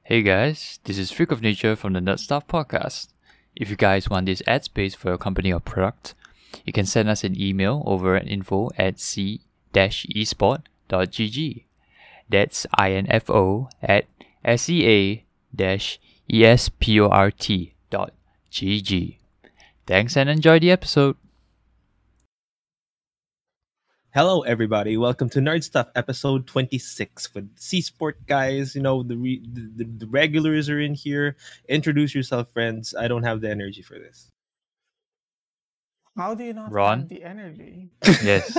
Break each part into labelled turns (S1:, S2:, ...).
S1: Hey guys, this is Freak of Nature from the Nerd Stuff Podcast. If you guys want this ad space for your company or product, you can send us an email over at info@c-esport.gg. That's info at sea-esport.gg. Thanks and enjoy the episode.
S2: Hello, everybody. Welcome to Nerd Stuff, episode 26 with C Sport guys. You know, the regulars are in here. Introduce yourself, friends. I don't have the energy for this.
S3: How do you not
S1: Ron?
S3: have the energy?
S1: Yes.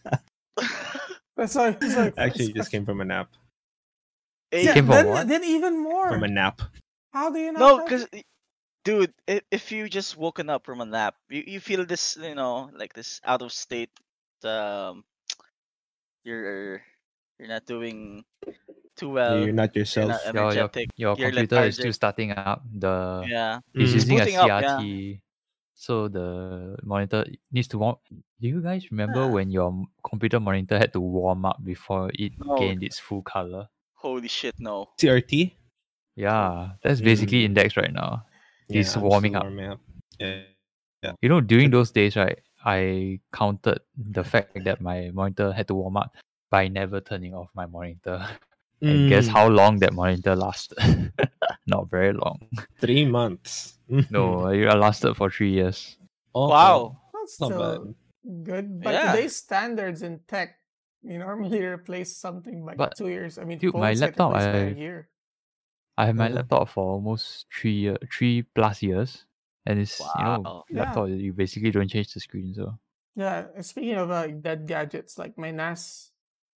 S3: Sorry.
S2: Actually, just came from a nap.
S3: Yeah,
S1: came from
S3: then,
S1: what?
S3: then even more.
S2: From a nap.
S3: How do you not
S4: No,
S3: have
S4: because, dude, if you just woken up from a nap, you feel this, like this out of state. Um, you're not doing too well.
S2: You're not
S4: You're
S2: yourself.
S4: not energetic.
S1: Your
S4: you're
S1: computer is still
S4: lethargic.
S1: starting up.
S4: Yeah,
S1: It's
S2: Mm.
S1: using a
S4: booting up, yeah.
S1: CRT, so the monitor needs to warm. Do you guys remember
S4: Yeah.
S1: when your computer monitor had to warm up before it
S4: No.
S1: gained its full color?
S4: Holy shit, no.
S2: CRT?
S1: Yeah, that's basically
S2: Mm.
S1: Index right now. He's
S2: I'm
S1: warming
S2: still
S1: up.
S2: warming up. Yeah.
S1: You know, during those days, right, I counted the fact that my monitor had to warm up by never turning off my monitor. And guess
S2: Mm.
S1: how long that monitor lasted? Not very long.
S2: 3 months.
S1: No, it lasted for 3 years.
S2: Oh,
S4: Wow.
S3: That's
S2: not
S3: still
S2: bad.
S3: good. By
S4: Yeah.
S3: today's standards in tech, you normally replace something by
S1: But,
S3: 2 years. I mean,
S1: dude, my
S3: phones get
S1: laptop,
S3: replaced by a year.
S1: I have my
S2: Oh.
S1: laptop for almost 3+ years, and it's
S4: Wow.
S3: Yeah.
S1: laptop. You basically don't change the screen, so
S3: Yeah, speaking of dead gadgets, like my NAS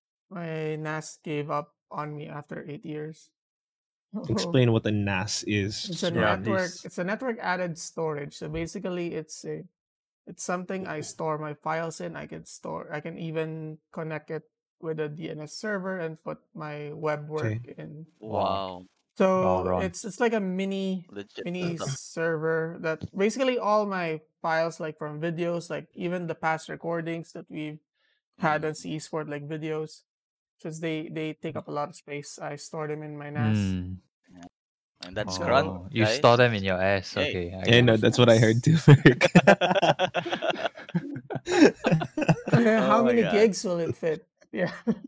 S3: gave up on me after 8 years.
S2: Explain what a NAS is.
S3: It's a
S1: Yeah,
S3: network.
S1: please.
S3: It's a network added storage. So basically, it's something I store my files in. I can even connect it with a DNS server and put my web work in.
S4: Wow.
S3: So
S1: Ron.
S3: it's like a mini
S4: Legit.
S3: server that basically all my files, like from videos, like even the past recordings that we've had on C Sport, like videos, since they take up a lot of space, I store them in my NAS.
S1: Mm.
S4: And that's
S3: So-
S4: grunt.
S1: Oh, you
S4: guys.
S1: store them in your ass.
S4: Yay.
S1: Okay. I
S2: Yeah,
S1: get
S2: no,
S1: it.
S2: that's what I heard too. Merrick.
S3: How
S4: Oh my
S3: many
S4: God.
S3: gigs will it fit? Yeah.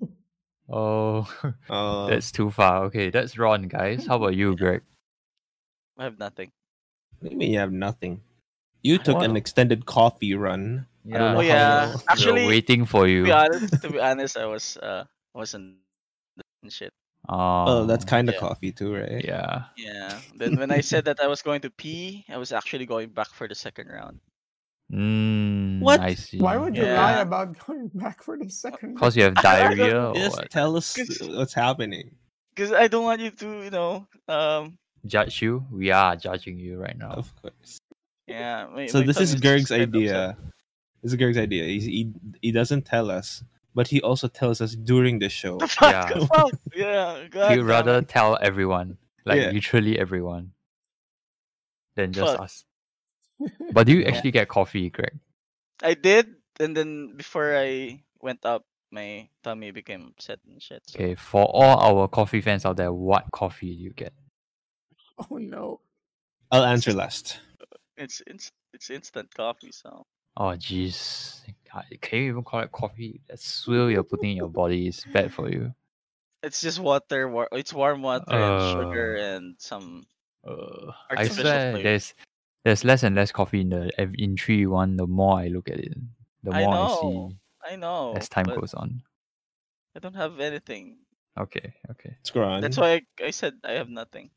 S1: Oh,
S2: Uh,
S1: that's too far. Okay, that's Ron, guys. How about you, Greg?
S4: I have nothing.
S2: what do you mean you have nothing? You took an
S1: What?
S2: extended coffee run. I don't know
S4: Oh, yeah.
S2: how.
S4: Actually,
S1: we're waiting for you.
S4: To be honest, I wasn't shit.
S2: Oh, that's kind of
S4: Yeah.
S2: coffee too, right?
S1: Yeah.
S4: Yeah. Then when I said that I was going to pee, I was actually going back for the second round.
S2: What?
S1: I see.
S3: Why would you
S4: Yeah.
S3: lie about going back for the second?
S1: Because you have diarrhea or
S2: Just
S1: what?
S2: tell us
S4: 'Cause-
S2: what's happening.
S4: Because I don't want you to,
S1: Judge you? We are judging you right now.
S2: Of course.
S4: yeah.
S2: So this is Gerg's
S4: kind of
S2: idea. This is Gerg's idea. He doesn't tell us, but he also tells us during the show.
S4: The fuck?
S1: Yeah.
S4: The fuck? Yeah. God
S1: He'd
S4: damn
S1: rather
S4: it.
S1: tell everyone, like
S2: Yeah.
S1: literally everyone, than just
S4: Fuck.
S1: us. But do you
S4: Yeah.
S1: actually get coffee, Greg?
S4: I did, and then before I went up, my tummy became upset and shit. So.
S1: Okay, for all our coffee fans out there, what coffee do you get?
S3: Oh no.
S2: I'll answer last.
S4: It's instant coffee, so
S1: Oh, jeez. Can you even call it coffee? That swill you're putting in your body is bad for you.
S4: it's just water. It's warm water and sugar and some.
S1: I
S4: Artificial
S1: swear,
S4: flavor.
S1: there's less and less coffee in 3-1. The more I look at it, the
S4: I
S1: more I
S4: know.
S1: see
S4: I know.
S1: as time
S4: but
S1: goes on.
S4: I don't have anything.
S1: Okay.
S2: Screw on.
S4: That's why I said I have nothing.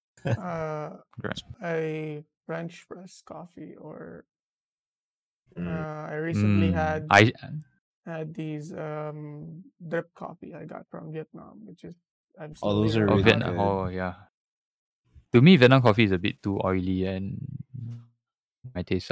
S1: Great.
S3: A French press coffee, or
S2: Mm.
S3: I recently
S1: Mm,
S3: had these drip coffee I got from Vietnam, which is I'm
S2: Oh, those
S3: slowly
S2: are
S1: Oh,
S3: running
S2: really
S3: out
S1: Vietnam.
S3: of.
S2: good.
S1: Oh, yeah. To me, Vietnam coffee is a bit too oily and my taste.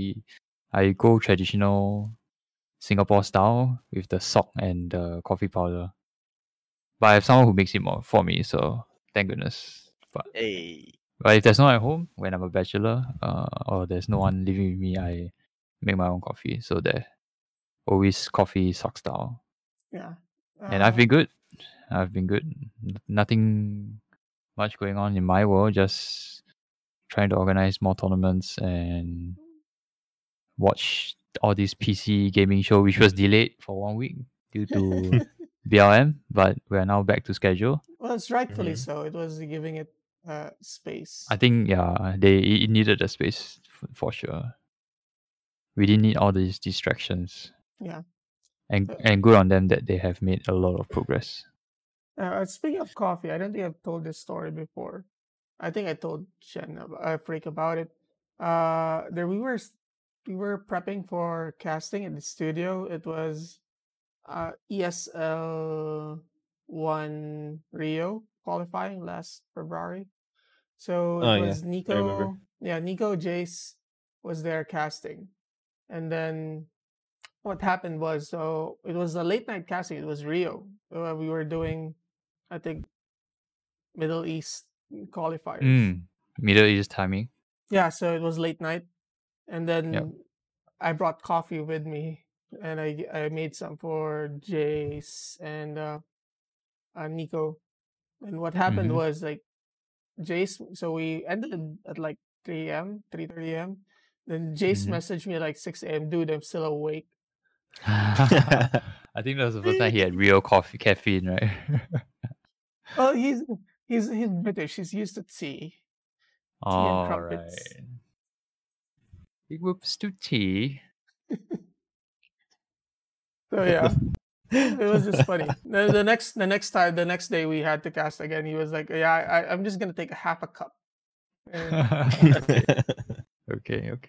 S1: I go traditional Singapore style with the sock and the coffee powder. But I have someone who makes it more for me, so thank goodness. But
S4: Hey.
S1: if there's no one at home when I'm a bachelor, or there's no one living with me, I make my own coffee. So there, always coffee sock style,
S3: Yeah.
S1: and I've been good. Nothing much going on in my world. Just trying to organize more tournaments and watch all these PC gaming show, which was delayed for 1 week due to BLM, but we are now back to schedule.
S3: Well, it's rightfully
S2: Mhm.
S3: so. It was giving it space.
S1: I think it needed the space for sure. We didn't need all these distractions,
S3: Yeah.
S1: and good on them that they have made a lot of progress.
S3: Speaking of coffee, I don't think I've told this story before. I think I told Freak about it. There we were prepping for casting in the studio. It was ESL one Rio qualifying last February. So it
S2: Oh yeah,
S3: was
S2: I remember.
S3: Nico, Jace was there casting, and then what happened was, so it was a late night casting. It was Rio. We were doing, I think, Middle East qualifiers.
S1: Middle East timing.
S3: Yeah, so it was late night, and then
S1: Yep.
S3: I brought coffee with me, and I made some for Jace and Nico. And what happened
S1: Mhm.
S3: was like Jace. So we ended at like 3 a.m., 3:30 a.m. Then Jace
S1: Mhm.
S3: messaged me at like 6 a.m. Dude, I'm still awake.
S1: I think that was the first time he had real coffee caffeine, right?
S3: Oh, he's British. He's used to tea and
S1: All
S3: crumpets.
S1: right. Big whoops to tea.
S3: So yeah, it was just funny. The next day we had to cast again. He was like, "Yeah, I'm just gonna take a half a cup." And
S1: Okay.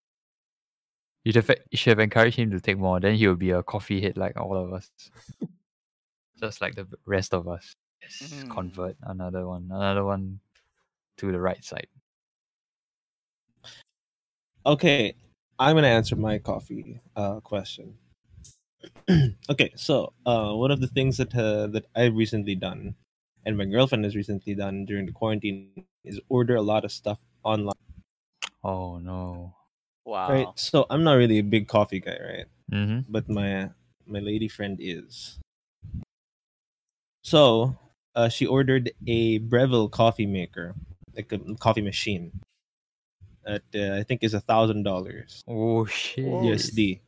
S1: You should have encouraged him to take more. Then he will be a coffee head like all of us, just like the rest of us. Yes,
S4: Mhm.
S1: convert another one to the right side.
S2: Okay, I'm gonna answer my coffee question. Okay, so one of the things that I've recently done, and my girlfriend has recently done during the quarantine, is order a lot of stuff online.
S1: Oh no.
S2: Right.
S4: Wow.
S2: So I'm not really a big coffee guy, right?
S1: Mm-hmm.
S2: But my lady friend is. So she ordered a Breville coffee maker, like a coffee machine, at I think is $1,000
S1: Oh shit.
S2: USD.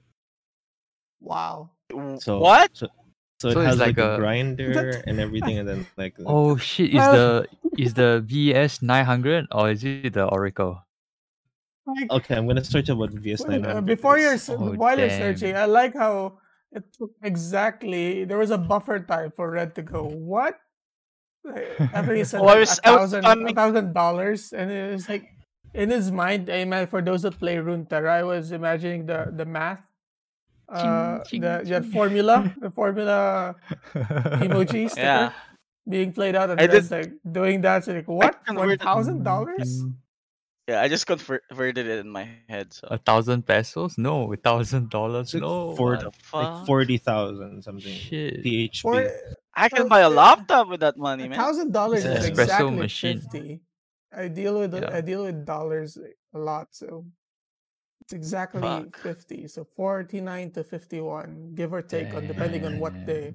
S3: wow,
S2: So
S4: What?
S2: so it
S1: So it's
S2: has
S1: like
S2: like a
S1: a
S2: grinder and everything, and then like
S1: oh shit. Is
S3: Well,
S1: the VS 900 or is it the Oracle?
S3: like
S2: okay, I'm gonna search about VS
S3: well,
S2: 900 is.
S1: Oh
S3: while you're searching,
S1: damn.
S3: I like how it took exactly. There was a buffer time for Red to go. What? After he said
S4: Oh, I
S3: like
S4: was I was coming.
S3: $1,000, and it was like in his mind. I mean, for those that play Runeterra, I was imagining the math,
S1: Ching, ching,
S3: the
S1: ching.
S3: formula emoji
S4: Yeah,
S3: sticker being played out, and
S4: I
S3: Red's
S4: did.
S3: like doing that. So like,
S4: I
S3: what? one
S4: converted.
S3: thousand dollars?
S4: Yeah, I just converted it in my head. So
S1: 1,000 pesos? No, $1,000.
S2: It's like
S1: No,
S2: four,
S1: what?
S4: the
S2: like
S4: fuck?
S2: 40,000 something
S1: Shit.
S3: For
S2: PHP.
S4: I can
S3: well,
S4: buy a laptop with that money, man.
S1: It's
S3: $1,000
S1: an
S3: is
S1: espresso
S3: exactly
S1: machine.
S3: 50.
S1: Yeah.
S3: I deal with dollars a lot, so it's exactly
S4: Fuck.
S3: 50. So 49 to 51, give or take, on depending on what day.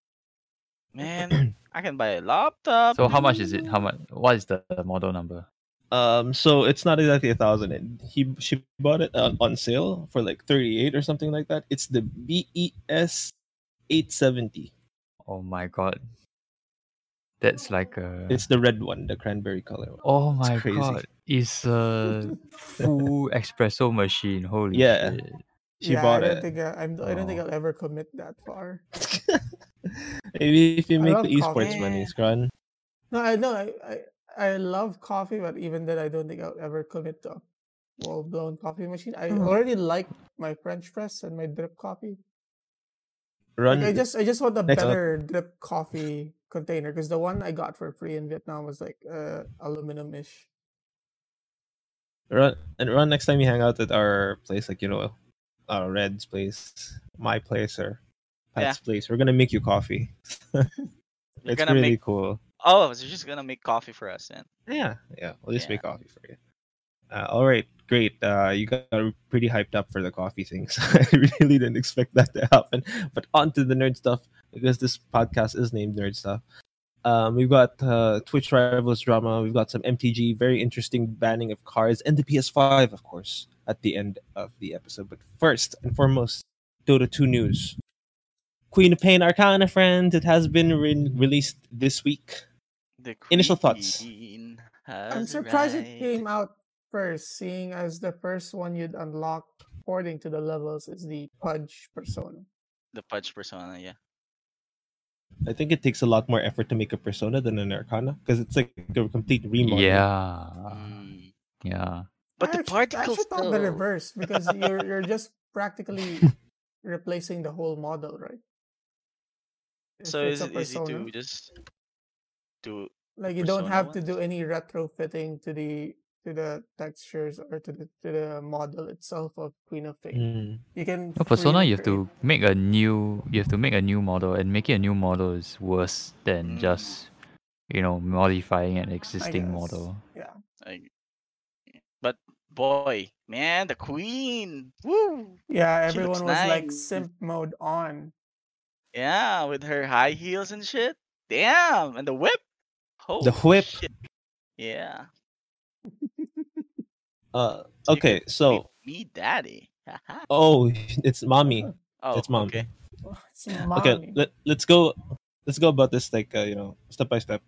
S4: Man, I can buy a laptop.
S1: So how much is it? How much? What is the model number?
S2: So it's not exactly 1,000. She bought it on sale for like 38 or something like that. It's the BES 870.
S1: Oh my god. That's like a
S2: It's the red one, the cranberry color one.
S1: oh
S2: It's
S1: my
S2: crazy.
S1: god. It's a full espresso machine. Holy
S2: Yeah.
S1: shit.
S2: She
S3: Yeah,
S2: bought
S3: I don't
S2: it.
S3: think I don't think
S1: Oh.
S3: I'll ever commit that far.
S2: Maybe if you
S3: I
S2: make
S3: love
S2: the esports
S3: coffee.
S2: money,
S4: Man.
S2: Scron.
S3: No, I know I love coffee, but even then, I don't think I'll ever commit to a full-blown coffee machine. I already like my French press and my drip coffee. Like
S2: Run
S3: I just want a
S2: next up.
S3: better drip coffee container, because the one I got for free in Vietnam was like aluminum-ish.
S2: Run next time you hang out at our place, like Red's place, my place, or Pat's place. We're gonna make you coffee.
S4: You're
S2: It's
S4: gonna
S2: really
S4: make.
S2: cool.
S4: Oh, so you're just gonna make coffee for us then?
S2: Yeah, we'll just
S4: Yeah.
S2: make coffee for you. All right, great. You got pretty hyped up for the coffee thing, so I really didn't expect that to happen. But on to the nerd stuff, because this podcast is named Nerd Stuff. We've got Twitch rivals drama. We've got some MTG, very interesting banning of cards, and the PS5, of course, at the end of the episode. But first and foremost, Dota 2 news. Queen of Pain Arcana, friends. It has been released this week.
S4: The
S2: Initial thoughts.
S4: queen
S3: I'm
S4: has
S3: surprised it
S4: arrived.
S3: came out first, seeing as the first one you'd unlock according to the levels is the Pudge persona.
S4: The Pudge persona, yeah.
S2: I think it takes a lot more effort to make a persona than an Arcana because it's like a complete remodel.
S1: Yeah.
S4: Mm.
S1: Yeah.
S4: But the
S3: I
S4: particles
S3: actually thought the
S4: though.
S3: reverse because you're just practically replacing the whole model, right? If
S4: So
S3: it's
S4: is
S3: a
S4: it easy to
S3: persona,
S4: just do
S3: like you don't
S4: persona
S3: have to
S4: ones?
S3: do any retrofitting to the textures or to the model itself of Queen of Fate.
S2: Mm.
S3: You can
S1: No, Persona,
S3: freely
S1: you have
S3: create.
S1: to make a new model, and making a new model is worse than
S4: Mm,
S1: just modifying an
S3: I
S1: existing
S3: guess.
S1: model.
S3: Yeah.
S4: I- but boy, man, the queen. Woo!
S3: Yeah,
S4: She looks
S3: everyone was like
S4: nice.
S3: simp mode on.
S4: Yeah, with her high heels and shit. Damn, and the whip.
S2: The
S4: Holy
S2: whip.
S4: shit. Yeah. You
S2: Okay,
S4: could
S2: so
S4: call me daddy. Haha.
S2: oh, it's mommy.
S4: Oh,
S2: It's mommy.
S4: okay.
S3: It's
S2: Okay,
S3: mommy.
S2: let's go about this like step by step.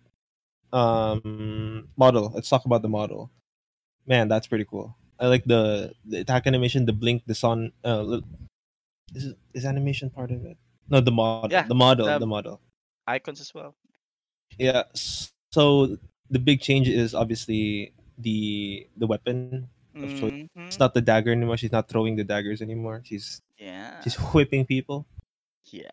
S2: Model. Let's talk about the model. Man, that's pretty cool. I like the attack animation, the blink, the sun. Is animation part of it? No, the model.
S4: Yeah,
S2: The model.
S4: the
S2: The model.
S4: icons as well.
S2: Yeah. So the big change is obviously the weapon of choice. It's
S4: Mm-hmm.
S2: not the dagger anymore. She's not throwing the daggers anymore. She's
S4: Yeah.
S2: whipping people.
S4: Yeah.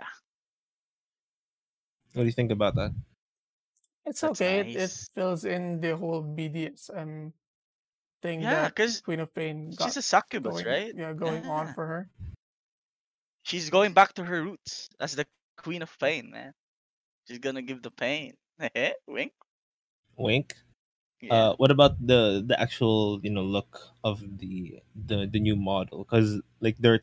S2: What do you think about that?
S3: It's
S4: That's
S3: okay. It
S4: nice.
S3: fills in the whole BDSM thing
S4: Yeah,
S3: that
S4: because
S3: Queen of Pain got
S4: she's a succubus, right?
S3: going on
S4: Yeah.
S3: for her.
S4: She's going back to her roots as the queen of pain, man. She's gonna give the pain. Wink.
S2: Wink.
S4: Yeah.
S2: What about the actual look of the new model? Because like there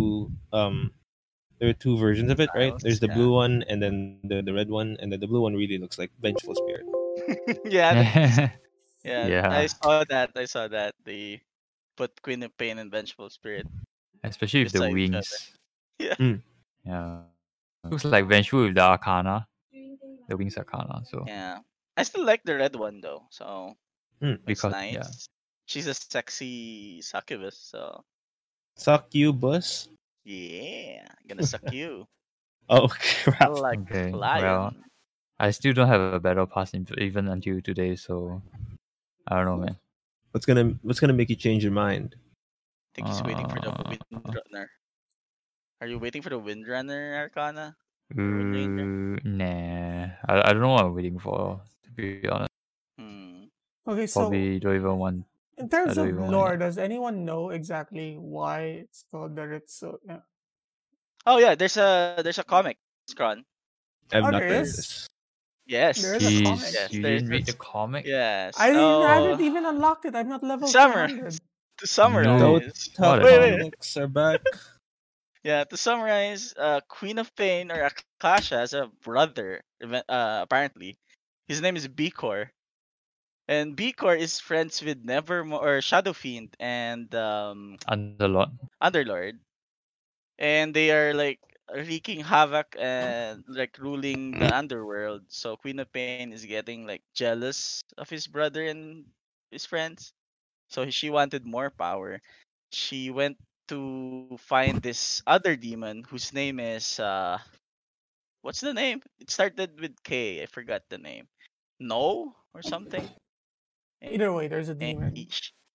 S2: are two versions of it, right? There's
S4: Styles.
S2: the
S4: Yeah.
S2: blue one and then the red one, and then the blue one really looks like Vengeful Spirit.
S4: Yeah. Yeah. I
S1: Yeah.
S4: saw that. I saw that. They put Queen of Pain and Vengeful Spirit
S1: Especially with the
S4: beside each other.
S1: wings.
S4: Yeah.
S1: Yeah. Looks like Vengeful with the Arcana. The wings Arcana. So
S4: Yeah. I still like the red one though. So
S2: Hmm.
S4: it's
S1: because
S4: nice. She's a sexy succubus. So
S2: Succubus.
S4: yeah, gonna suck you
S2: Oh crap!
S4: like
S1: Okay, well,
S4: lion.
S1: I still don't have a battle pass even until today, so I don't know, man.
S2: What's gonna make you change your mind?
S4: I think he's waiting for the
S1: Uh,
S4: Windrunner. Are you waiting for the Windrunner Arcana? Or Wind Ranger?
S1: nah. I don't know what I'm waiting for, to be honest.
S4: Hmm.
S3: Okay, so
S1: Probably don't even want.
S3: in
S1: I
S3: terms
S1: don't
S3: of
S1: even want
S3: lore,
S1: it.
S3: does anyone know exactly why it's called the Ritsu? Yeah.
S4: Oh yeah, there's a comic, Scron.
S2: I've
S3: Oh,
S2: not
S3: there
S2: read
S3: is?
S2: this.
S4: Yes.
S3: There is a comic.
S1: Jeez,
S4: Yes,
S1: you
S4: there's
S1: didn't read the
S4: this.
S1: comic?
S4: Yes.
S3: I hadn't
S4: Oh,
S3: even unlocked it. I'm not level
S4: Summer.
S3: 400.
S4: To summarize.
S1: What
S2: Dota
S1: a noob.
S2: comics are back.
S4: Yeah, to summarize, Queen of Pain or Akasha has a brother. Apparently, his name is Bikor, and Bikor is friends with Nevermore or Shadow Fiend and
S1: Underlord.
S4: Underlord, and they are like wreaking havoc and like ruling the underworld. So Queen of Pain is getting like jealous of his brother and his friends. So she wanted more power. She went to find this other demon whose name is what's the name? It started with K. I forgot the name. No or something.
S3: Either way, there's a
S4: And
S3: demon.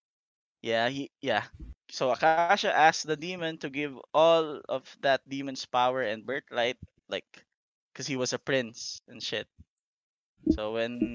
S4: yeah. So Akasha asked the demon to give all of that demon's power and birthright, like, cause he was a prince and shit. So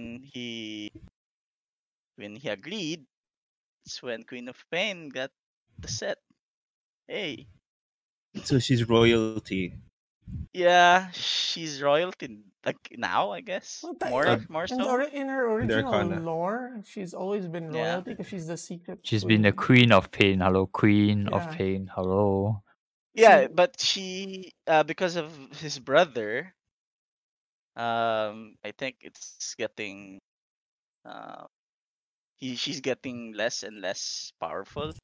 S4: when he agreed, it's when Queen of Pain got the set. Hey,
S2: So she's royalty.
S4: yeah, she's royalty like now, I guess.
S3: Well,
S2: Uh,
S4: More so.
S3: in her
S2: in the
S3: original
S2: Arcana.
S3: lore, she's always been
S4: Yeah.
S3: royalty because she's the secret
S1: She's been the
S3: queen.
S1: Queen of Pain. Hello, Queen of
S3: Yeah.
S1: Pain. Hello.
S4: Yeah,
S3: She-
S4: but she because of his brother, I think it's getting uh, she's getting less and less powerful.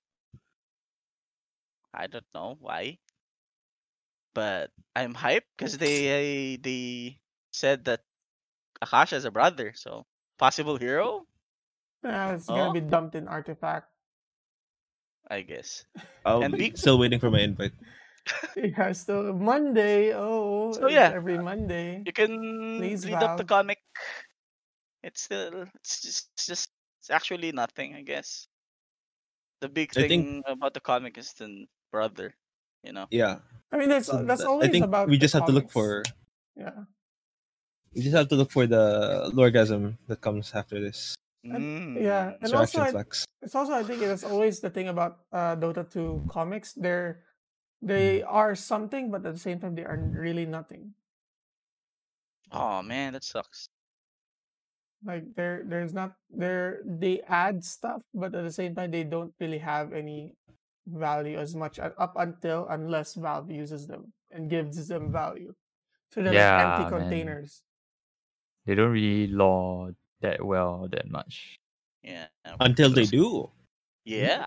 S4: I don't know why, but I'm hyped because they said that Akasha is a brother, so possible hero.
S3: Yeah, it's gonna
S4: Oh,
S3: be dumped in Artifact.
S4: I guess.
S2: I'll
S4: And
S2: be
S4: be
S2: still waiting for my invite.
S3: Yeah, so Monday. Oh,
S4: so
S3: it's
S4: yeah,
S3: every Monday.
S4: you can
S3: Please,
S4: read up the
S3: Valve.
S4: comic. It's it's actually nothing, I guess. The big
S2: I think
S4: thing about the comic is the brother, you know.
S2: yeah.
S3: I mean,
S2: So
S3: that's
S2: I
S3: always
S2: think
S3: about the comics. Yeah,
S2: we just have to look for the Lorgasm that comes after this.
S3: yeah,
S4: Mm.
S3: and also
S2: Interaction Flex.
S3: it's also I think it's always the thing about Dota 2 comics. They are something, but at the same time they are really nothing.
S4: Oh man, that sucks.
S3: Like there's not they add stuff, but at the same time they don't really have any value as much up until unless Valve uses them and gives them value. So they're like empty
S1: Yeah, man.
S3: containers.
S1: They don't really law that well that much.
S4: Yeah.
S2: Until they
S4: Looks
S2: do.
S4: yeah.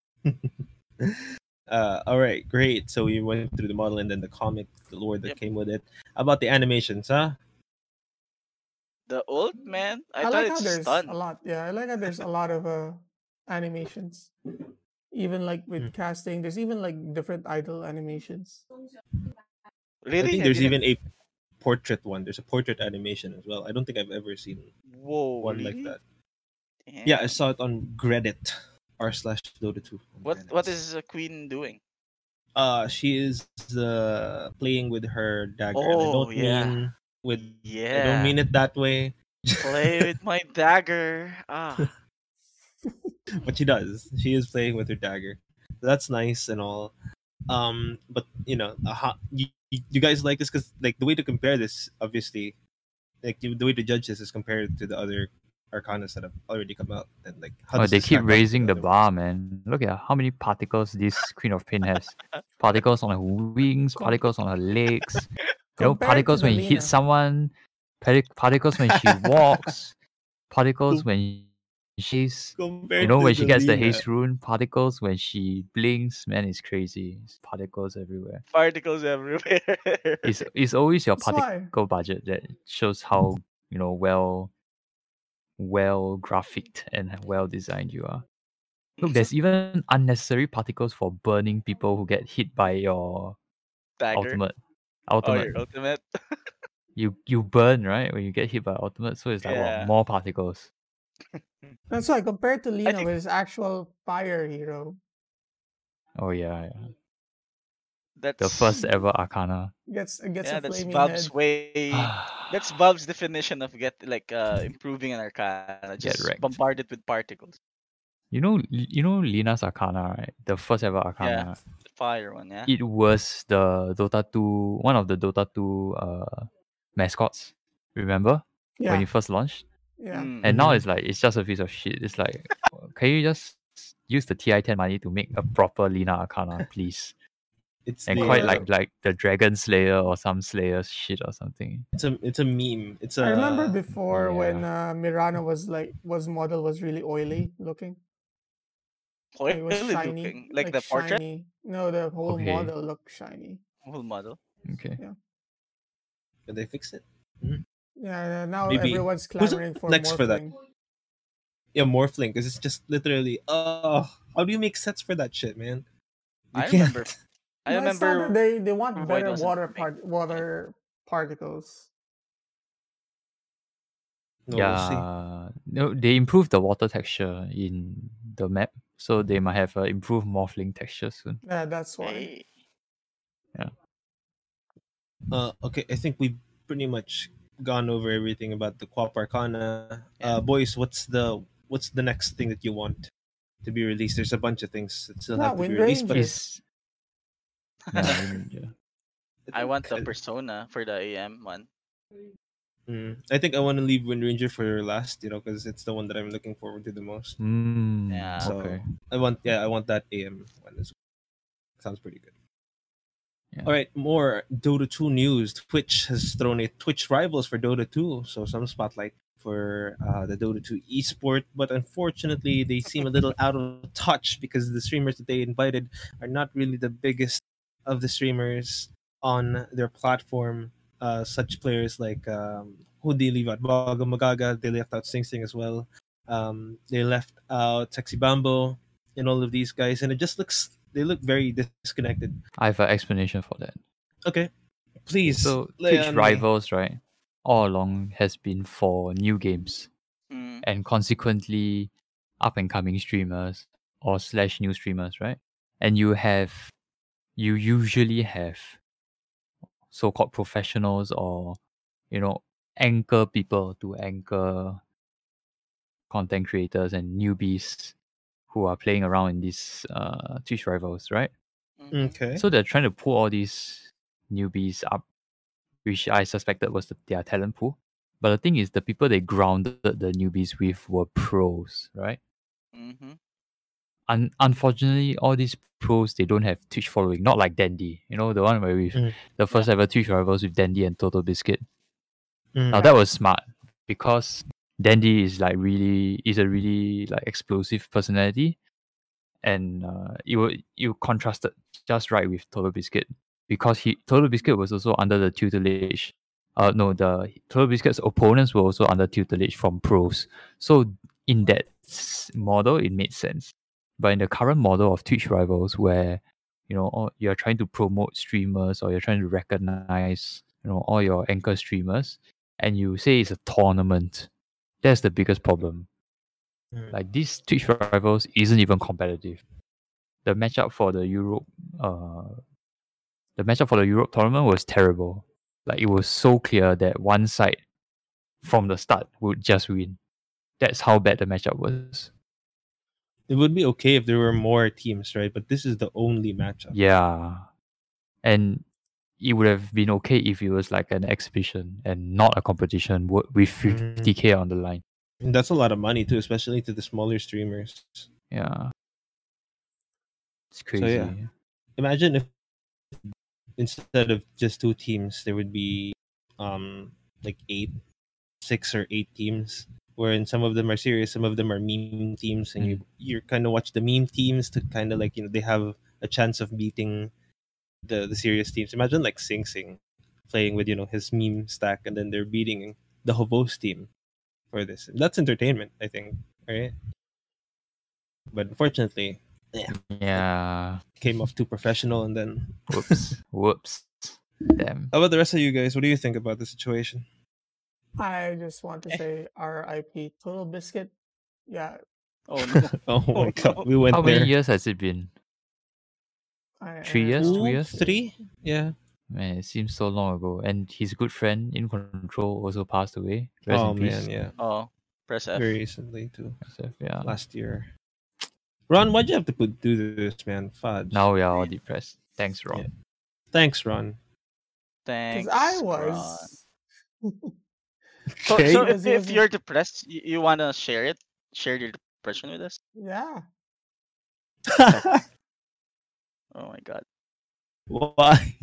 S2: All right, great. So we went through the model and then the comic, the lore that
S4: Yep.
S2: came with it. How about the animations, huh?
S4: The old man, I
S3: I
S4: thought
S3: like how
S4: it's
S3: there's a
S4: stunned.
S3: lot. Yeah, I like how there's a lot of animations. Even like
S2: Hmm.
S3: with casting, there's even like different idol animations.
S2: I
S4: Really?
S2: think
S4: I
S2: there's
S4: didn't.
S2: even a portrait one. There's a portrait animation as well. I don't think I've ever seen
S4: Whoa,
S2: one like
S4: really?
S2: that. Yeah, I
S4: Damn.
S2: saw it on Reddit, r/Dota2 on
S4: What
S2: Reddit.
S4: is Queen doing?
S2: She is playing with her dagger, and
S4: Oh yeah.
S2: I don't
S4: Yeah.
S2: mean it that way,
S4: Play with my dagger. Ah.
S2: but she does. She is playing with her dagger. That's nice and all. But you guys like this because like the way to compare this, obviously, the way to judge this is compared to the other Arcanas that have already come out, and like how
S1: Oh,
S2: does
S1: they
S2: this
S1: keep
S2: stack up to
S1: raising
S2: the
S1: the
S2: other ones?
S1: bar, man. Look at how many particles this Queen of Pain has. Particles on her wings,
S3: Com-
S1: particles on her legs.
S3: Compared to
S1: Particles
S3: the
S1: when you hit
S3: Lina.
S1: someone, particles when she walks, particles when she's,
S2: Compared to
S1: when
S2: the
S1: she gets the
S2: Lina,
S1: haste rune, particles when she blinks. Man, it's crazy. It's particles everywhere.
S4: Particles everywhere.
S1: It's always your
S3: That's why.
S1: particle budget that shows how well graphicked and well designed you are. Look, there's even unnecessary particles for burning people who get hit by your
S4: Dagger.
S1: ultimate.
S4: Oh,
S1: Ultimate.
S4: your ultimate.
S1: You burn, right, when you get hit by ultimate, so it's like wow,
S4: Yeah.
S1: more particles.
S3: That's why compared to
S4: I
S3: Lina
S4: think
S3: with his actual fire hero,
S1: Oh yeah. The
S4: that's
S1: first ever Arcana.
S3: gets a
S4: yeah, that's
S3: flaming
S4: Bob's
S3: head.
S4: way. That's Bob's definition of improving an arcana.
S1: Get
S4: Just
S1: wrecked.
S4: bombard it with particles.
S1: You know Lina's Arcana, right? The first ever
S4: Yeah.
S1: Arcana.
S4: The fire one, yeah.
S1: It was the Dota 2, one of the Dota 2 mascots. Remember? When
S3: Yeah,
S1: it first launched?
S3: yeah.
S4: Mm.
S1: And now it's like it's just a piece of shit. It's like can you just use the TI-10 money to make a proper Lina Arcana, please?
S2: it's
S1: And
S2: the
S1: quite like the Dragon Slayer or some Slayer shit or something.
S2: it's a meme. It's
S3: I remember
S2: a
S3: before when
S1: Yeah.
S3: Mirana was really oily looking. Like it was
S4: Oily
S3: shiny,
S4: looking. Like
S3: like
S4: the portrait
S3: shiny. No, the whole
S1: Okay.
S3: model looked shiny.
S4: whole model.
S1: Okay.
S2: Can they fix it?
S3: Yeah, now
S2: Maybe
S3: everyone's
S2: who's up
S3: clamoring for
S2: next for that?
S3: Morphling.
S2: Yeah, Morphling, because it's just literally how do you make sets for that shit, man? You
S4: I
S2: can't.
S4: remember. I
S3: No, it's not that
S4: remember
S3: they want
S4: Void
S3: better
S4: wasn't
S3: water particles.
S2: No, we'll see.
S1: Yeah. No, they improved the water texture in the map, so they might have improved morphling texture soon.
S3: Yeah, that's why.
S4: Hey.
S2: Okay, I think we've pretty much gone over everything about the Quap Arcana.
S4: Yeah.
S2: Boys, what's the next thing that you want to be released? There's a bunch of things that still
S3: Yeah,
S2: have to be
S3: Wind
S2: released, but
S3: Ranger.
S1: Is yeah, yeah.
S2: I
S4: I want the
S2: think,
S4: persona for the AM one.
S2: I think I want to leave Wind Ranger for last, because it's the one that I'm looking forward to the most.
S4: Yeah.
S2: So
S1: Okay.
S2: I want that AM one as well. Sounds pretty good. All right, more Dota 2 news. Twitch has thrown a Twitch rivals for Dota 2, so some spotlight for the Dota 2 esport, but unfortunately they seem a little out of touch because the streamers that they invited are not really the biggest of the streamers on their platform. Such players like who they leave out? Baga Magaga, they left out Sing Sing as well. They left out Sexy Bambo and all of these guys, and it just looks they look very disconnected.
S1: I have an explanation for that.
S2: Okay, please.
S1: So
S2: lay
S1: Twitch
S2: on me.
S1: rivals, right, all along has been for new games
S4: Mm.
S1: and consequently up and coming streamers or / new streamers, right? And you usually have so-called professionals or anchor people to anchor content creators and newbies who are playing around in these Twitch rivals, right?
S4: Mhm.
S2: Okay.
S1: So they're trying to pull all these newbies up, which I suspected was their talent pool. But the thing is, the people they grounded the newbies with were pros, right?
S4: Mhm.
S1: Unfortunately, all these pros, they don't have Twitch following. Not like Dandy, the one where we
S2: Mm.
S1: the first ever Twitch rivals with Dandy and Total Biscuit.
S2: Mm.
S1: Now that was smart because Dandy is a really like explosive personality, and you contrasted just right with Total Biscuit because Total Biscuit was also under the tutelage. No, the Total Biscuit's opponents were also under tutelage from pros. So in that model, it made sense. But in the current model of Twitch rivals, where you're trying to promote streamers or you're trying to recognize all your anchor streamers, and you say it's a tournament, that's the biggest problem.
S2: Mm.
S1: Like this Twitch rivals isn't even competitive. The matchup for the Europe tournament was terrible. Like it was so clear that one side from the start would just win. That's how bad the matchup was.
S2: It would be okay if there were more teams, right? But this is the only matchup.
S1: Yeah. And it would have been okay if it was like an exhibition and not a competition with 50K on the line.
S2: And that's a lot of money too, especially to the smaller streamers.
S1: Yeah. It's
S2: So
S1: crazy.
S2: yeah. Imagine if instead of just 2 teams, there would be like 6 or 8 teams. Wherein some of them are serious, some of them are meme teams, and you kind of watch the meme teams to kind of like they have a chance of beating the serious teams. Imagine like Sing Sing playing with his meme stack, and then they're beating the Hobos team for this. That's entertainment, I think, right? But unfortunately,
S1: Yeah.
S2: came off too professional, and then
S1: Whoops. Damn.
S2: How about the rest of you guys? What do you think about the situation?
S3: I just want to say RIP Total Biscuit. Yeah.
S4: Oh no.
S2: Oh my
S4: Oh,
S2: god,
S4: no.
S2: we went
S1: How
S2: there.
S1: many years has it been? 3 years? 2 years?
S2: 3? Yeah.
S1: Man, it seems so long ago. And his good friend in control also passed away. Rest
S2: Oh
S1: in peace.
S2: man, yeah.
S4: Oh, press F.
S2: Very recently too.
S1: Yeah.
S2: Last year. Ron, why'd you have to do this, man? Fudge.
S1: Now we are all depressed. Thanks, Rob.
S2: Yeah. Thanks, Ron.
S4: Thanks.
S3: Because I
S4: Ron.
S3: was.
S4: So,
S2: Okay.
S4: so
S3: Because
S4: if
S3: he was-
S4: you're depressed, you wanna share it? Share your depression with us?
S3: Yeah.
S4: Oh my god.
S2: Why?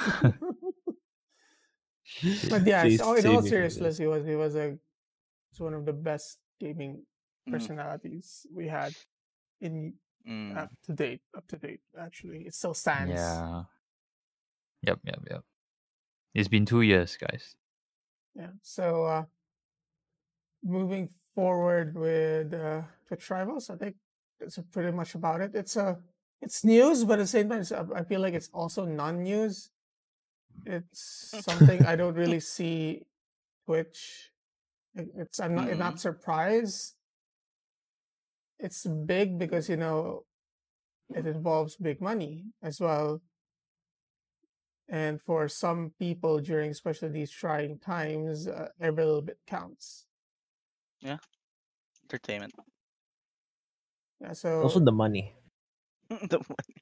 S3: But yeah,
S2: Please
S3: so in
S2: save
S3: all
S2: me from
S3: seriousness, he was one of the best gaming
S4: Mm.
S3: personalities we had in
S4: Mm.
S3: up to date. Actually, it still stands.
S1: Yeah. Yep. It's been 2 years, guys.
S3: Yeah. So moving forward with Twitch rivals, I think that's pretty much about it. It's news, but at the same time, I feel like it's also non-news. It's something I don't really see Twitch. I'm not surprised. It's big because it involves big money as well. And for some people during especially these trying times, every little bit counts.
S4: Entertainment.
S3: Yeah, so
S2: Also the money.
S4: The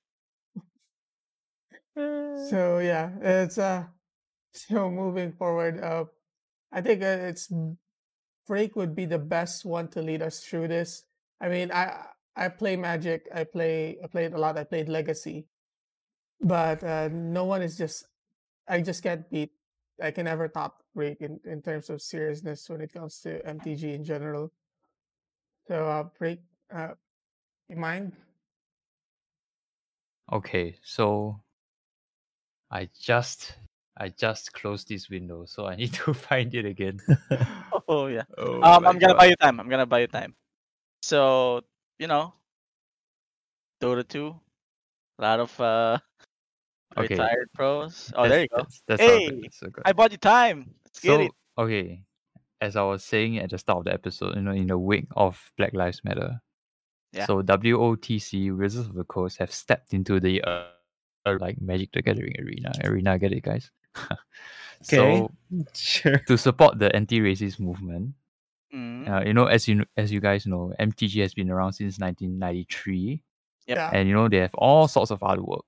S3: so yeah, it's so moving forward. I think Break would be the best one to lead us through this. I mean, I play Magic. I played a lot. I played Legacy. but no one is just. I just can't beat. I can never top Break in terms of seriousness when it comes to MTG in general. So Break, you mind?
S1: Okay, so I just closed this window, so I need to find it again.
S4: Oh yeah.
S1: Oh
S4: I'm
S1: my
S4: gonna
S1: God.
S4: buy you time. I'm gonna buy you time. So you know, Dota 2, a lot of
S1: Okay,
S4: retired pros. Oh, there you go.
S1: that's all good.
S4: Hey,
S1: That's all good.
S4: I bought you time. Let's get it.
S1: So okay, as I was saying at the start of the episode, in the wake of Black Lives Matter,
S4: Yeah.
S1: so WOTC, Wizards of the Coast, have stepped into the like Magic the Gathering arena. Get it, guys?
S2: Okay.
S1: So
S2: Sure.
S1: to support the anti-racist movement,
S4: Mm,
S1: as you guys know, MTG has been around since 1993,
S4: Yep.
S3: Yeah.
S1: and they have all sorts of artwork.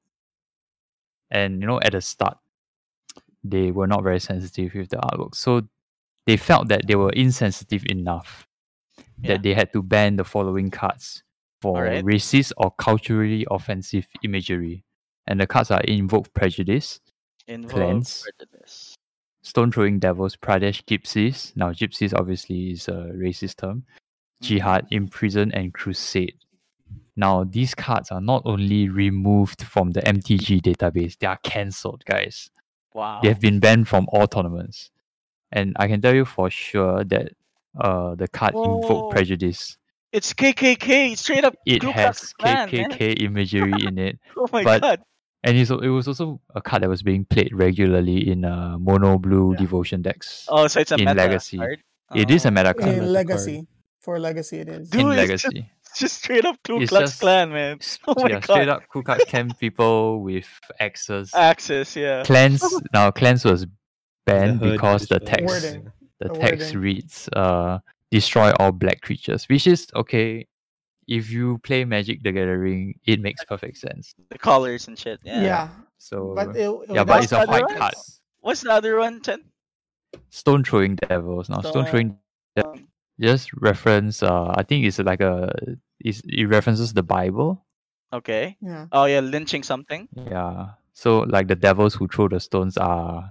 S1: And at the start, they were not very sensitive with the artwork, so they felt that they were insensitive enough
S4: Yeah.
S1: that they had to ban the following cards for
S4: Alright.
S1: racist or culturally offensive imagery. And the cards are Invoke Prejudice,
S4: Invoke
S1: Cleanse,
S4: prejudice.
S1: Stone Throwing Devils, Pradesh Gypsies. Now, Gypsies obviously is a racist term. Jihad, Imprison, and Crusade. Now, these cards are not only removed from the MTG database, they are cancelled, guys.
S4: Wow.
S1: They have been banned from all tournaments. And I can tell you for sure that the card Invoke
S4: Whoa.
S1: Prejudice,
S4: It's KKK. Straight up
S1: it
S4: Ku Klux
S1: has
S4: Klan, man.
S1: KKK imagery in it.
S4: Oh my
S1: but-
S4: god.
S1: And it was also a card that was being played regularly in mono blue
S3: Yeah.
S1: devotion decks.
S4: Oh, so it's a
S1: in
S4: meta
S1: Legacy.
S4: card?
S1: It is a
S4: Oh.
S1: meta card.
S2: meta
S3: In
S2: card.
S3: Legacy, for Legacy it is.
S4: Dude,
S1: in
S4: it's just-
S1: Legacy.
S4: It's just straight up Ku
S1: It's
S4: Klux
S1: just-
S4: Klan, man. Oh my
S1: yeah,
S4: god.
S1: straight up Ku Klux Klan people with axes.
S4: Access, yeah.
S1: Cleanse was banned
S2: The hood
S1: because
S2: is
S1: the
S2: the-
S1: text
S3: Wording.
S1: the
S3: The
S1: text
S3: wording.
S1: reads destroy all black creatures, which is okay. If you play Magic the Gathering, it makes perfect sense.
S4: The colors and shit. Yeah.
S3: Yeah.
S1: So
S3: But
S1: but it's a
S4: What's the
S1: white
S4: other
S1: card.
S4: What's the other one, Chen?
S1: Stone Throwing Devils. Now Stone Throwing just reference I think it's like it references the Bible.
S4: Okay.
S3: Yeah.
S4: Oh yeah, lynching something.
S1: Yeah. So like the devils who throw the stones are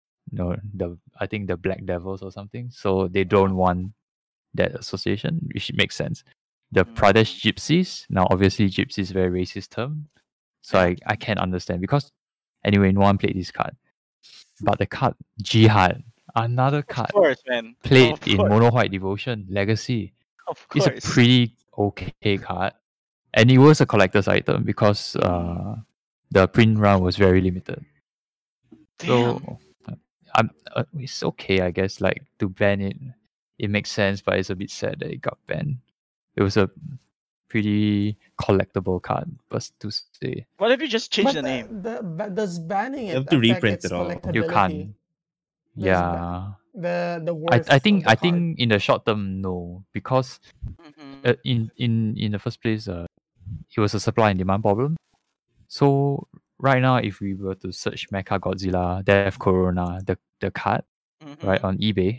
S1: I think the black devils or something. So they don't want that association, which makes sense. The Pradesh Gypsies, now obviously Gypsy is a very racist term. So
S4: Yeah.
S1: I can't understand because anyway, no one played this card. But the card Jihad, another card
S4: Of course, man.
S1: played
S4: Of
S1: in
S4: course.
S1: Mono White Devotion, Legacy.
S4: Of
S1: It's a
S4: course.
S1: pretty okay card. And it was a collector's item because the print run was very limited.
S4: Damn.
S1: So it's okay, I guess. Like to ban it, it makes sense, but it's a bit sad that it got banned. It was a pretty collectible card, but to say
S4: What if you just change
S3: But
S4: the name?
S3: does banning it
S2: have to
S3: affect
S2: reprint
S3: its
S2: it all. You
S3: collectability?
S1: you can't.
S3: Does
S1: Yeah,
S3: The worth
S1: I
S3: of
S1: think
S3: the card?
S1: in the short term, no, because
S4: Mhm.
S1: in the first place, it was a supply and demand problem. So right now, if we were to search Mecha Godzilla Death Corona, the card right
S4: Mhm.
S1: on eBay,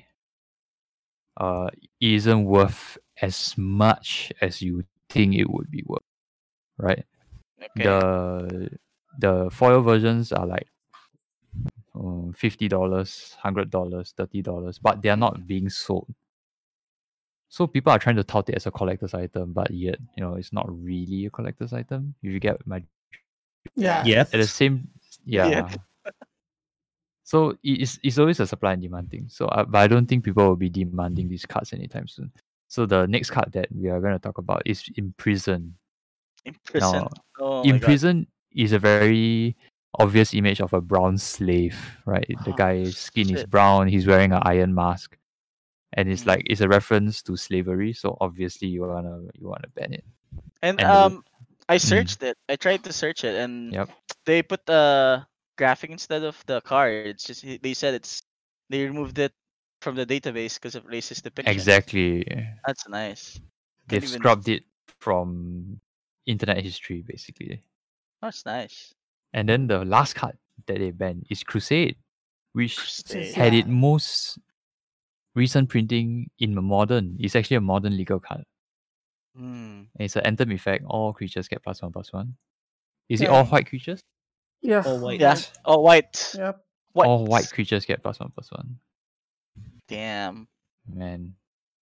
S1: it isn't worth as much as you think it would be worth, right?
S4: Okay.
S1: The foil versions are like $50, $100, $30, but they are not being sold. So people are trying to tout it as a collector's item, but yet it's not really a collector's item. If you get my
S3: Yeah.
S2: Yet.
S1: at the same
S4: Yet.
S1: So it's always a supply and demand thing. So but I don't think people will be demanding these cards anytime soon. So the next card that we are going to talk about is Imprison.
S4: Imprison.
S1: Now,
S4: Oh my god.
S1: Imprison is a very obvious image of a brown slave, right? The
S4: Oh,
S1: guy's skin is
S4: shit.
S1: brown, he's wearing an iron mask. And it's
S4: Mhm.
S1: like it's a reference to slavery, so obviously you wanna ban it.
S4: And
S1: and
S4: I searched it. I tried to search it, and
S1: Yep.
S4: they put the graphic instead of the card. It's just they said they removed it from the database because of racist depiction.
S1: Exactly.
S4: That's nice.
S1: They've
S4: even-
S1: scrubbed it from internet history, basically.
S4: That's nice.
S1: And then the last card that they banned is Crusade, which
S4: Crusade.
S1: had
S3: Yeah.
S1: its most recent printing in modern. It's actually a modern legal card.
S4: Hmm.
S1: And it's an anthem effect. All creatures get +1/+1. Is it
S3: Yeah.
S1: all white creatures?
S3: Yeah.
S2: All white.
S4: Yeah. Oh, white.
S3: Yep.
S4: White.
S1: All white creatures get +1/+1.
S4: Damn.
S1: Man.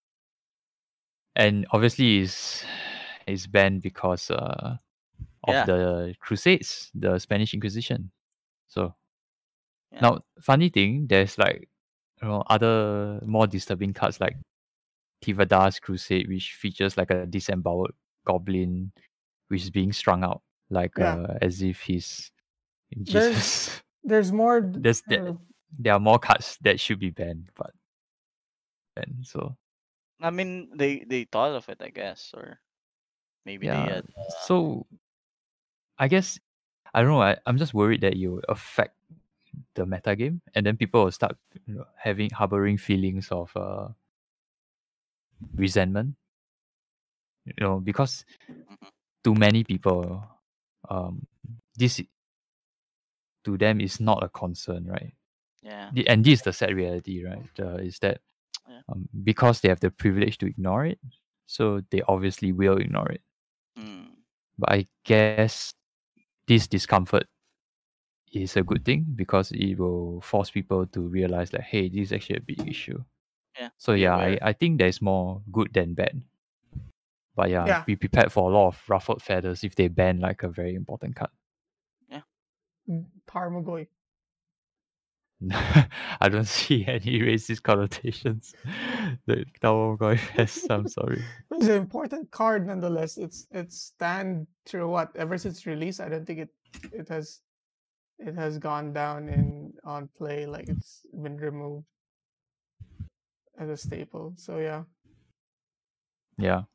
S1: And obviously is banned because of
S4: Yeah.
S1: the Crusades, the Spanish Inquisition. So
S4: Yeah.
S1: now funny thing, there's like other more disturbing cards like Tivada's Crusade, which features like a disemboweled goblin which is being strung out like
S3: Yeah.
S1: as if he's
S3: There's
S1: Jesus.
S3: there's more.
S1: There are more cards that should be banned, but banned. So
S4: I mean, they thought of it, I guess, or maybe they
S1: yeah.
S4: had.
S1: So I guess I don't know. I'm just worried that you affect the meta game, and then people will start harboring feelings of resentment. Because to many people, this to them is not a concern, right?
S4: Yeah.
S1: And this is the sad reality, right? Is that
S4: Yeah.
S1: because they have the privilege to ignore it, so they obviously will ignore it.
S4: Mm.
S1: But I guess this discomfort is a good thing because it will force people to realize that, hey, this is actually a big issue.
S4: Yeah.
S1: So
S4: be
S1: yeah,
S4: aware.
S1: I think there's more good than bad. But
S3: Yeah.
S1: be prepared for a lot of ruffled feathers if they ban like a very important card.
S3: Tarmogoy.
S1: I don't see any racist connotations. The Tarmogoyf has, I'm sorry.
S3: It's an important card nonetheless. It's stand through what ever since release. I don't think it has gone down on play, like it's been removed as a staple. So yeah.
S1: Yeah.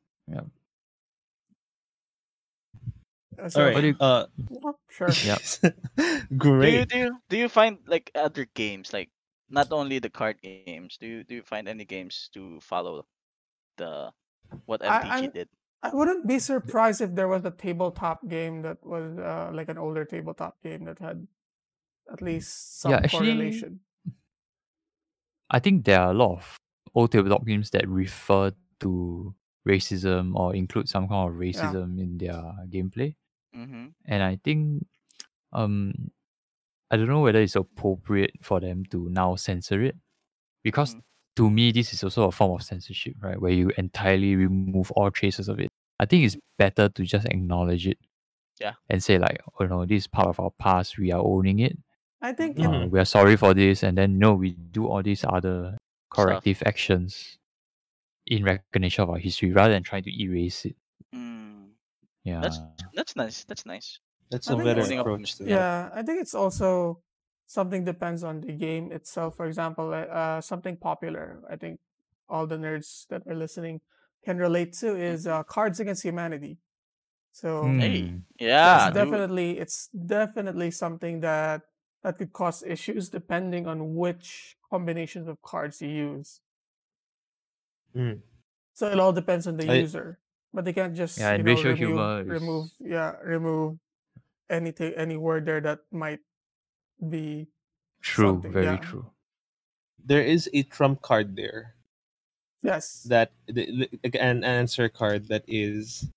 S3: So,
S2: All right.
S1: What do you-
S3: yeah, sure.
S1: Yeah.
S2: Great.
S4: Do you find like other games, like not only the card games? Do you find any games to follow the what MTG did?
S3: I wouldn't be surprised if there was a tabletop game that was like an older tabletop game that had at least some
S1: Yeah, actually,
S3: correlation.
S1: I think there are a lot of old tabletop games that refer to racism or include some kind of racism in their gameplay.
S4: Mm-hmm.
S1: And I think I don't know whether it's appropriate for them to now censor it. Because to me this is also a form of censorship, right? Where you entirely remove all traces of it. I think it's better to just acknowledge it.
S4: Yeah.
S1: And say like, oh no, this is part of our past, we are owning it.
S3: I think
S2: Mhm.
S1: We are sorry for this, and then we do all these other corrective actions in recognition of our history rather than trying to erase it. Yeah.
S4: That's nice. That's nice.
S2: That's
S3: I
S2: a
S3: think
S2: better
S3: it's-
S2: approach to that.
S3: Yeah, I think it's also something depends on the game itself. For example, something popular, I think all the nerds that are listening can relate to is Cards Against Humanity. So
S4: Hey,
S1: Hmm.
S4: yeah,
S3: it's definitely something that could cause issues depending on which combinations of cards you use.
S2: Mm.
S3: So it all depends on the
S2: I-
S3: user, but they can't just
S1: Yeah, and racial humor
S3: remove any word there that might be
S1: True,
S3: something,
S1: very
S3: yeah.
S1: true.
S2: There is a trump card there,
S3: Yes.
S2: that an answer card that is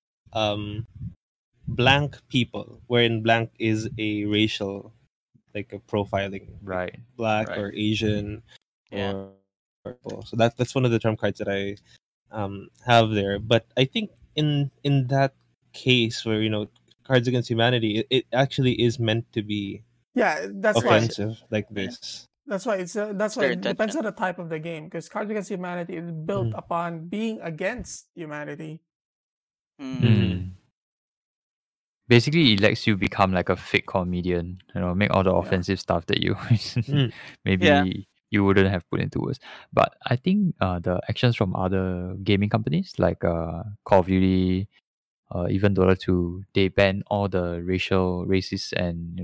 S2: blank people, wherein blank is a racial, like a profiling,
S1: Right.
S2: black
S4: Right.
S2: or Asian,
S4: Yeah.
S2: or purple. So that's one of the trump cards that I have there. But I think in that case where Cards Against Humanity, it actually is meant to be
S3: Yeah, that's why.
S2: offensive like this.
S3: That's why
S4: It's
S3: it
S4: their
S3: depends
S4: intention.
S3: on the type of the game. Because Cards Against Humanity is built
S2: Mm.
S3: upon being against humanity.
S1: Mm. Basically, it lets you become like a fake comedian. Make all the offensive stuff that you maybe
S4: Yeah.
S1: you wouldn't have put into words. But I think the actions from other gaming companies like Call of Duty, even Dota 2, they ban all the racist and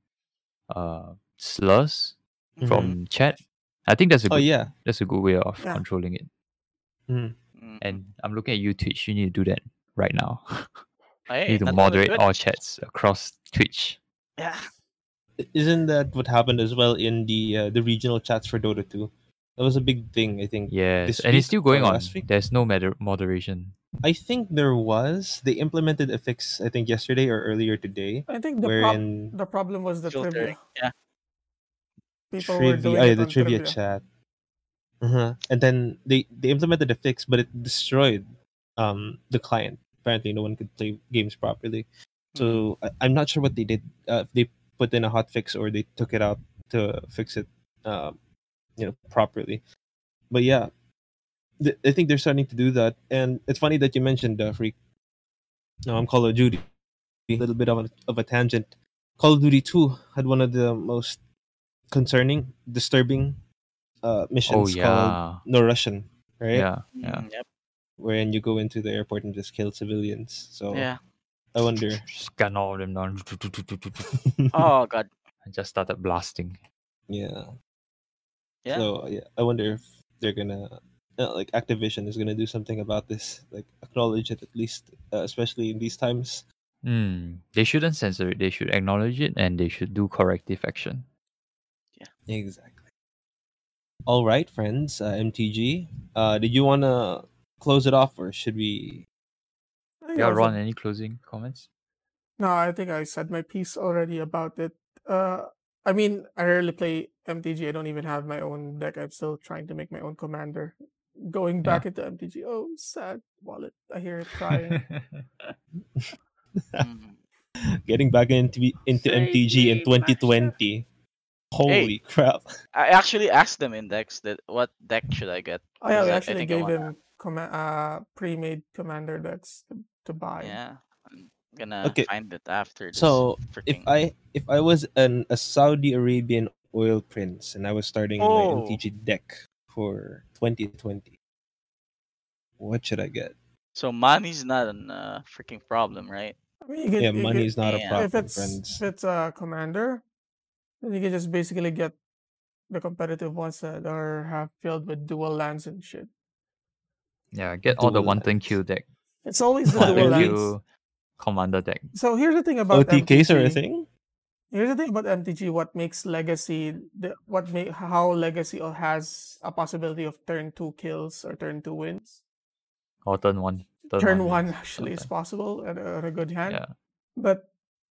S1: slurs
S4: Mm-hmm.
S1: from chat. I think that's a
S2: Oh
S1: good
S2: yeah.
S1: that's a good way of
S3: Yeah.
S1: controlling it.
S2: Mm.
S1: And I'm looking at you, Twitch. You need to do that right now.
S4: Hey,
S1: You need to
S4: not only
S1: moderate all
S4: Twitch.
S1: chats across Twitch.
S4: Yeah.
S2: Isn't that what happened as well in the regional chats for Dota 2? That was a big thing, I think.
S1: Yes,
S2: this
S1: and it's
S2: week
S1: still going
S2: or
S1: on.
S2: last week?
S1: There's no moderation.
S2: I think there was. They implemented a fix, I think, yesterday or earlier today,
S3: I think
S2: wherein
S3: the problem was the
S4: Filtering.
S3: trivia.
S4: Yeah.
S3: People were doing it
S2: the
S3: on
S2: trivia
S3: trivia.
S2: chat. And then they implemented a fix, but it destroyed the client. Apparently, no one could play games properly. So I'm not sure what they did. If they put in a hot fix or they took it out to fix it, properly. But yeah, I think they're starting to do that. And it's funny that you mentioned Freak. Call of Duty. A little bit of a tangent. Call of Duty 2 had one of the most concerning, disturbing
S1: Oh
S2: missions called
S1: yeah.
S2: No Russian, right?
S1: Yeah. Yeah.
S4: Yep.
S2: Wherein you go into the airport and just kill civilians. So
S4: Yeah.
S2: I wonder.
S1: Scan all of them down.
S4: Oh god.
S1: I just started blasting.
S2: Yeah.
S4: Yeah.
S2: So yeah, I wonder if they're gonna like Activision is gonna do something about this, like acknowledge it at least, especially in these times.
S1: They shouldn't censor it. They should acknowledge it and they should do corrective action.
S2: Exactly. All right, friends. MTG. Did you wanna close it off, or should we?
S3: I think
S1: Yeah,
S3: also-
S1: Ron, any closing comments?
S3: No, I think I said my piece already about it. I mean, I rarely play MTG. I don't even have my own deck. I'm still trying to make my own commander. Going back into MTG. Oh, sad wallet. I hear it crying.
S4: Mhm.
S2: Getting back into MTG in 2020. Holy crap!
S4: I actually asked them in decks that what deck should I get.
S3: Oh yeah, we
S4: 'Cause I
S3: actually
S4: think I
S3: gave
S4: wanna-
S3: him pre-made commander decks to buy.
S4: Yeah. I'm gonna
S2: Okay.
S4: find it after this.
S2: So if
S4: freaking...
S2: I was a Saudi Arabian oil prince and I was starting my
S4: Oh.
S2: MTG deck for 2020, what should I get?
S4: So money's not a freaking problem, right?
S3: I mean, you
S2: Yeah,
S3: you
S2: money is not a
S4: Damn.
S2: problem,
S3: if it's
S2: friends.
S3: a commander, then you can just basically get the competitive ones that have filled with dual lands and shit.
S1: Yeah, get all the
S2: Dual
S1: one turn
S2: lands.
S1: kill deck.
S3: It's always the
S1: One
S3: dual
S1: turn
S3: lands.
S1: kill commander deck.
S3: So here's the thing about
S2: OTKs are a
S3: MTG.
S2: thing.
S3: Here's the thing about MTG. What makes Legacy how Legacy has a possibility of turn 2 kills or turn 2 wins.
S1: Or turn one.
S3: Turn 1
S1: wins
S3: actually is
S1: sometimes.
S3: possible at a good hand.
S1: Yeah.
S3: But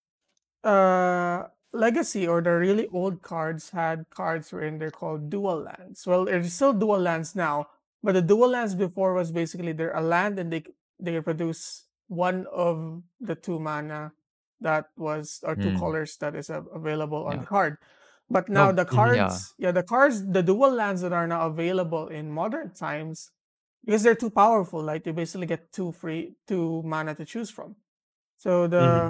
S3: Legacy or the really old cards had cards wherein they're called dual lands. Well, there's still dual lands now, but the dual lands before was basically they're a land and they produce one of the 2 mana that was or 2 colors that is available on the card. But now the cards, the dual lands that are now available in modern times, because they're too powerful, like you basically get 2 mana to choose from. So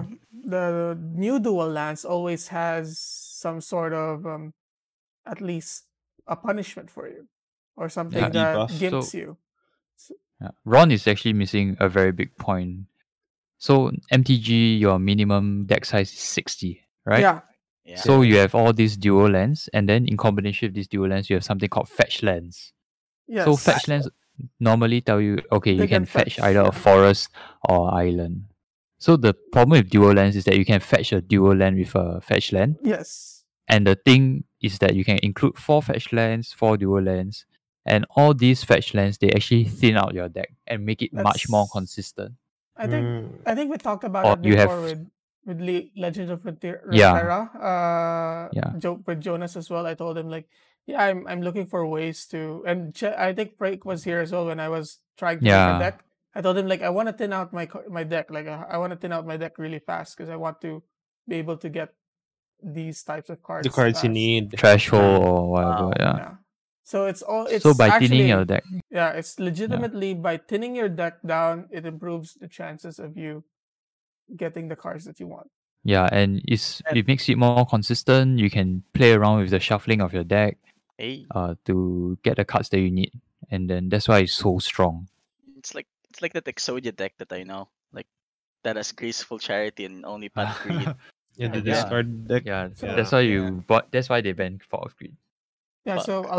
S3: the new dual lands always has some sort of at least a punishment for you or something
S2: Like
S3: that
S2: debuff.
S3: gimps
S1: So-
S3: you.
S1: Yeah. Ron is actually missing a very big point. So MTG, your minimum deck size is 60, right?
S3: Yeah.
S4: Yeah.
S1: So you have all these dual lands, and then in combination with these dual lands, you have something called fetch lands.
S3: Yes.
S1: So fetch lands normally tell you, okay,
S3: They
S1: you can
S3: can fetch,
S1: fetch either
S3: yeah.
S1: a forest or island. So the problem with dual lands is that you can fetch a dual land with a fetch land.
S3: Yes.
S1: And the thing is that you can include 4 fetch lands, 4 dual lands, and all these fetch lands they actually thin out your deck and make it much more
S3: That's-
S1: consistent.
S3: I think we talked about
S1: Or
S3: that
S1: you
S3: before
S1: have-
S3: with Legends of
S1: Yeah.
S3: Runeterra.
S1: Yeah.
S3: Joke with Jonas as well. I told him like, yeah, I'm looking for ways to, and I think Frank was here as well when I was trying to make
S1: Yeah.
S3: a deck. I told him like I want to thin out my deck. Like I want to thin out my deck really fast because I want to be able to get these types of cards.
S2: The cards you
S3: fast.
S2: need.
S1: Threshold or whatever.
S4: Wow.
S1: Yeah.
S3: Yeah. So it's
S1: So by
S3: actually,
S1: thinning your deck,
S3: yeah, it's legitimately by thinning your deck down, it improves the chances of you getting the cards that you want.
S1: yeah, and it makes it more consistent. You can play around with the shuffling of your deck
S4: Hey,
S1: to get the cards that you need, and then that's why it's so strong.
S4: it's like that Exodia deck that I know, like that has graceful charity and only pant greed.
S2: Yeah, the
S3: Yeah.
S2: discard deck.
S1: Yeah,
S3: So-
S1: that's why that's why they banned Fort of Greed.
S3: Yeah,
S4: Fuck.
S3: so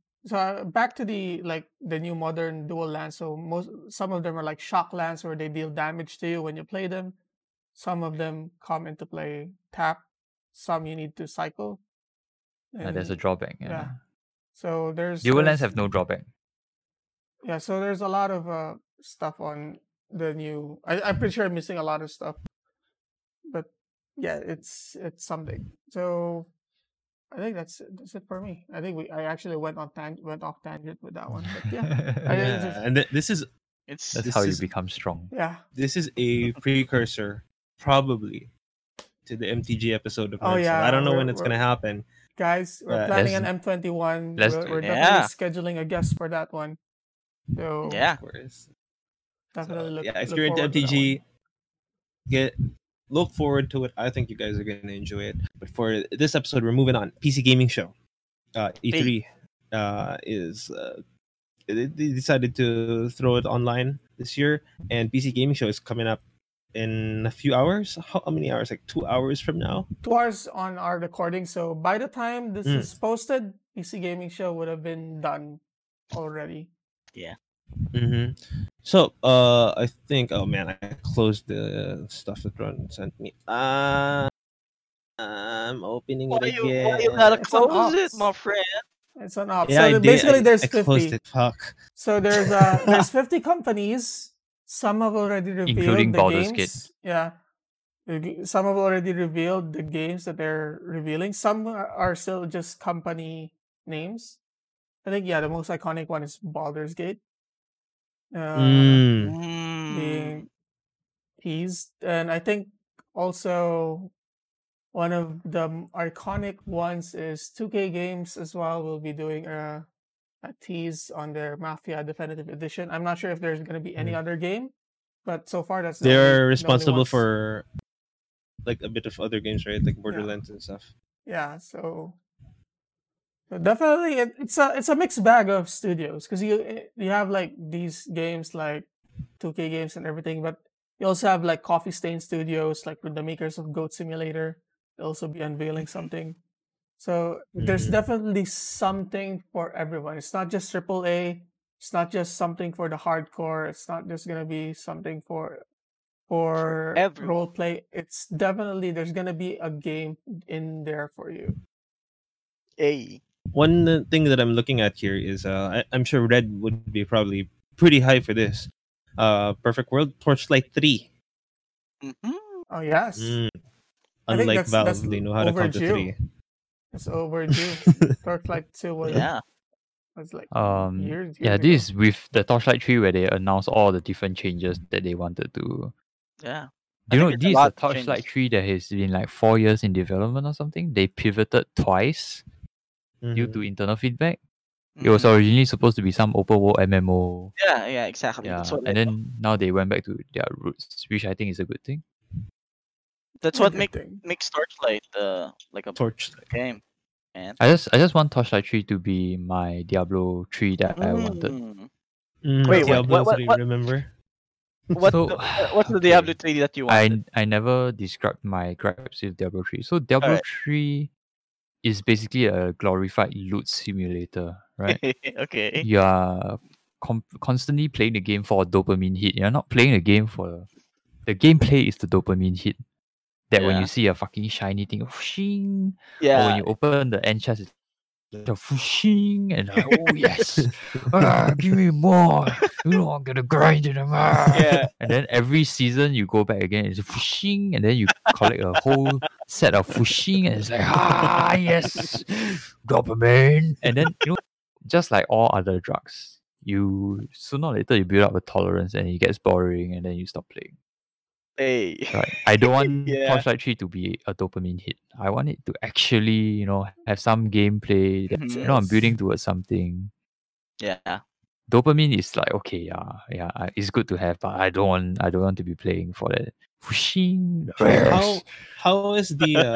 S3: back to the new modern dual lands. So some of them are like shock lands where they deal damage to you when you play them. Some of them come into play tap. Some you need to cycle.
S1: There's a
S3: And,
S1: drawback. Yeah.
S3: yeah. So
S1: Dual lands have no drawback.
S3: Yeah, so there's a lot of stuff on the new. I'm pretty sure I'm missing a lot of stuff, but yeah, it's something. So I think that's it for me. I think I actually went off tangent with that one, but yeah, I
S2: Yeah,
S3: just
S2: and this is
S4: It's
S1: That's
S2: This
S1: how you
S2: is-
S1: become strong.
S3: yeah.
S2: this is a precursor, probably, to the MTG episode of
S3: Oh,
S2: Nerd Stuff.
S3: yeah,
S2: I don't know when
S3: we're-
S2: it's gonna happen.
S3: Guys, we're
S2: But
S3: planning
S1: let's-
S3: an M21.
S1: let's
S3: We're,
S1: do
S3: we're
S4: it.
S3: definitely
S4: Yeah.
S3: scheduling a guest for that one. So
S4: yeah.
S2: Of course.
S3: definitely look.
S2: Yeah, if
S3: look
S2: you're into
S3: forward to that one.
S2: MTG, look forward to it. I think you guys are gonna enjoy it. But for this episode, we're moving on. PC Gaming Show, E3, is they decided to throw it online this year, and PC Gaming Show is coming up in a few hours. How many hours? Like 2 hours from now.
S3: 2 hours on our recording. So by the time this
S2: Mm.
S3: is posted, PC Gaming Show would have been done already.
S2: Mm-hmm. So, I think. Oh man, I closed the stuff that Ron sent me. I'm opening it
S4: Why
S2: again.
S4: you gotta
S3: It's on
S4: close it,
S3: ops.
S4: my friend?
S3: It's an op.
S2: Yeah,
S3: So
S2: I did.
S3: basically, there's
S2: I
S3: 50.
S2: closed it. Fuck.
S3: So there's 50 companies. Some have already revealed
S1: Including
S3: the
S1: Baldur's
S3: games. Yeah. Some have already revealed the games that they're revealing. Some are still just company names. I think the most iconic one is Baldur's Gate.
S2: Mm.
S3: Being teased, and I think also one of the iconic ones is 2K Games as well. Will be doing a tease on their Mafia Definitive Edition. I'm not sure if there's going to be any other game, but so far that's the only
S2: They're responsible
S3: ones.
S2: for like a bit of other games, right? Like Borderlands and stuff.
S3: Yeah, so definitely it's a mixed bag of studios because you have like these games like 2K Games and everything, but you also have like Coffee Stain Studios, like with the makers of Goat Simulator. They'll also be unveiling something. So there's
S2: Mhm.
S3: definitely something for everyone. It's not just AAA. It's not just something for the hardcore. It's not just gonna be something for
S4: everyone.
S3: role play. It's definitely there's gonna be a game in there for you.
S4: Hey.
S2: One thing that I'm looking at here is I'm sure Red would be probably pretty high for this. Perfect World Torchlight 3.
S4: Mm-hmm.
S3: Oh yes,
S2: Mm.
S3: I think
S2: Unlike
S3: that's
S2: Valve, they know how to count to
S3: overdue.
S2: 3.
S3: It's overdue. Torchlight 2 was
S4: Yeah.
S3: like
S1: Um,
S3: years
S1: yeah,
S3: ago.
S1: this is with the Torchlight 3 where they announced all the different changes that they wanted to.
S4: Yeah.
S1: Do you know
S4: think
S1: this
S4: it's a
S1: is
S4: lot
S1: a
S4: of
S1: Torchlight
S4: changes.
S1: 3 that has been like 4 years in development or something? They pivoted twice due
S2: Mhm.
S1: to internal feedback. It was
S4: Mhm.
S1: originally supposed to be some open world MMO.
S4: Yeah, exactly.
S1: Yeah,
S4: That's what
S1: and then now they went back to their roots, which I think is a good thing.
S4: that's
S3: A
S4: what
S3: good thing.
S4: makes Torchlight like a
S2: Torchlight.
S4: game, man.
S1: I just want Torchlight 3 to be my Diablo 3 that I wanted.
S4: Mm. Wait,
S2: Diablo
S4: what-
S2: 3,
S4: what-
S2: remember?
S4: What's
S1: So,
S4: what's the
S1: okay.
S4: Diablo 3 that you wanted?
S1: I never described my gripes with Diablo 3. So Diablo
S4: Alright.
S1: 3 is basically a glorified loot simulator, right?
S4: Okay.
S1: You are constantly playing the game for a dopamine hit. You're not playing the game for the gameplay is the dopamine hit. That when
S4: Yeah.
S1: you see a fucking shiny thing, whooshing, or when
S4: Yeah.
S1: you open the end chest, it's the whooshing, and like, oh yes, give me more. You know, I'm gonna grind it.
S4: Yeah.
S1: And then every season you go back again, it's whooshing, and then you collect a whole set of whooshing, and it's like, yes, dopamine. And then, you know, just like all other drugs, you sooner or later you build up a tolerance and it gets boring and then you stop playing.
S4: Hey.
S1: Right. I don't want
S4: Yeah.
S1: Torchlight 3 to be a dopamine hit. I want it to actually, you know, have some gameplay that you know I'm
S3: Yes.
S1: building towards something.
S4: Yeah.
S1: Dopamine is like okay, it's good to have, but I don't want to be playing for that. Whooshing.
S2: How is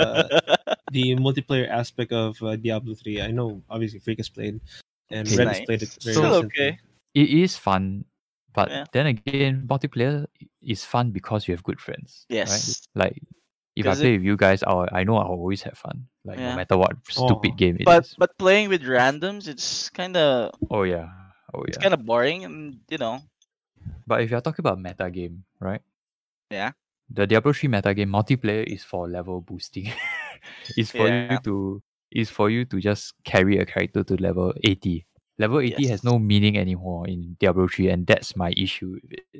S2: the multiplayer aspect of Diablo 3? I know obviously Freak has played and
S1: Okay.
S2: Red has
S4: Nice.
S2: played it very
S1: So-
S4: Still
S2: recently.
S4: okay.
S1: It is fun, but
S4: Yeah.
S1: then again, multiplayer is fun because you have good friends.
S4: Yes.
S1: Right? Like if I
S4: 'Cause
S1: play with you guys, I know I'll always have fun. Like
S4: Yeah.
S1: no matter what stupid
S2: Oh.
S1: game it
S4: But
S1: is.
S4: but playing with randoms, it's kind of
S1: Oh yeah.
S4: it's kind of boring, and
S1: But if you're talking about meta game, right?
S4: Yeah.
S1: The Diablo 3 meta game multiplayer is for level boosting. It's for
S4: Yeah.
S1: you to just carry a character to level 80. Level 80 has
S4: Yes.
S1: no meaning anymore in Diablo 3, and that's my issue with it.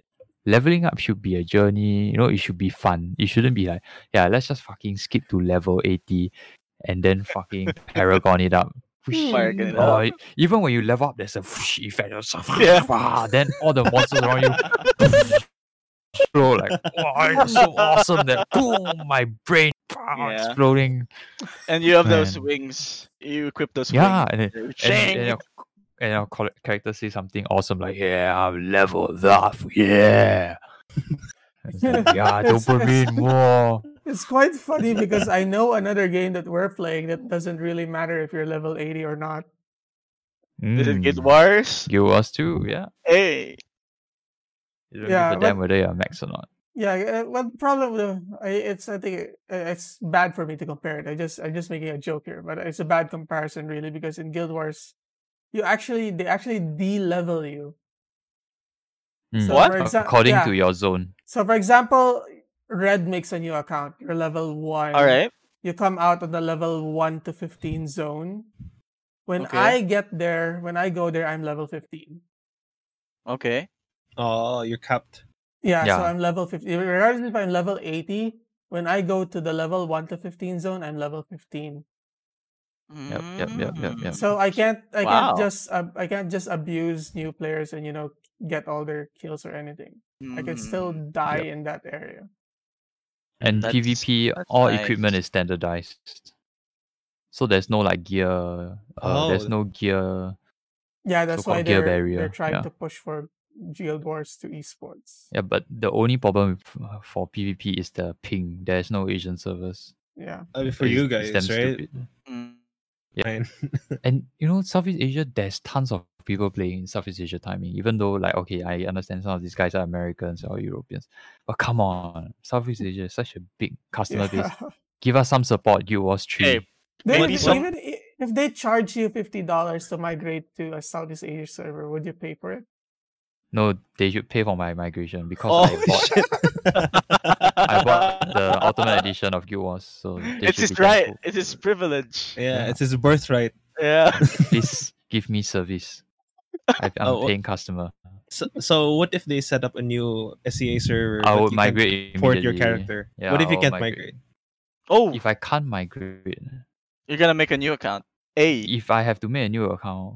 S1: leveling up should be a journey. You know, it should be fun. It shouldn't be like, yeah, let's just fucking skip to level 80 and then fucking paragon it up. Whoosh.
S4: Paragon it
S1: Oh,
S4: up.
S1: even when you level up, there's a whoosh effect. It's like,
S4: Yeah.
S1: wow, then all the monsters around you explode like, wow, it's so awesome that boom, my brain
S4: Yeah.
S1: exploding.
S4: And you have those
S1: Man.
S4: wings. You equip those
S1: Yeah,
S4: wings.
S1: and then,
S4: They're
S1: and
S4: chained.
S1: your character say something awesome like, yeah, I'm leveled up, yeah. It's like, yeah,
S3: It's-
S1: dopamine more.
S3: It's quite funny because I know another game that we're playing that doesn't really matter if you're level 80 or not.
S4: Did it get
S1: Mm.
S4: worse?
S1: Guild Wars 2, yeah.
S4: Hey.
S1: You don't
S3: Yeah,
S1: give a damn
S3: but-
S1: whether you're max or not.
S3: Yeah, well, the problem with I think it's bad for me to compare it. I'm just making a joke here, but it's a bad comparison really because in Guild Wars, they actually de-level you.
S1: Mm.
S3: So
S4: What?
S3: for
S1: According
S3: yeah.
S1: to your zone.
S3: So for example, Red makes a new account. You're level 1.
S4: All right.
S3: You come out of the level 1 to 15 zone. When
S4: Okay.
S3: I go there, I'm level 15.
S4: Okay.
S2: Oh, you're capped.
S3: Yeah, so
S1: Yeah.
S3: I'm level 50. Regardless if I'm level 80, when I go to the level 1 to 15 zone, I'm level 15.
S1: Yep.
S3: So I can't
S4: Wow.
S3: I can't just abuse new players and get all their kills or anything. I can still die in that area.
S1: And
S4: That's-
S1: PvP,
S4: that's
S1: all
S4: nice.
S1: equipment is standardized. So there's no like gear. There's
S2: Oh.
S1: no gear.
S3: Yeah, that's
S1: So-called
S3: why
S1: gear
S3: they're
S1: barrier,
S3: trying
S1: yeah.
S3: to push for Guild Wars to esports.
S1: Yeah, but the only problem for PvP is the ping. There's no Asian servers.
S3: Yeah.
S2: I mean, for
S1: It's-
S2: you
S1: it's
S2: guys,
S1: damn
S2: right?
S1: stupid.
S4: Mm.
S2: Fine.
S1: And Southeast Asia, there's tons of people playing in Southeast Asia timing. Even though, like, okay, I understand some of these guys are Americans or Europeans, but come on, Southeast Asia is such a big customer base.
S3: Yeah.
S1: Give us some support. Guild Wars 3.
S4: Hey,
S3: They,
S4: Maybe some-
S3: even if they charge you $50 to migrate to a Southeast Asia server, would you pay for it?
S1: No, they should pay for my migration because
S2: Oh,
S1: I bought the Ultimate Edition of Guild Wars. So they
S4: It's
S1: should
S4: his
S1: be
S4: right.
S1: thankful.
S4: It's his privilege.
S2: Yeah, it's his birthright.
S4: Yeah.
S1: Please give me service. I'm
S2: Oh,
S1: a paying customer.
S2: So what if they set up a new SEA server?
S1: I
S2: but
S1: would
S2: you can't
S1: migrate
S2: port your
S1: immediately.
S2: character.
S1: Yeah,
S2: What if you
S1: I'll
S2: can't
S1: migrate.
S2: migrate?
S4: Oh,
S1: If I can't migrate,
S4: you're gonna make a new account. Hey.
S1: if I have to make a new account,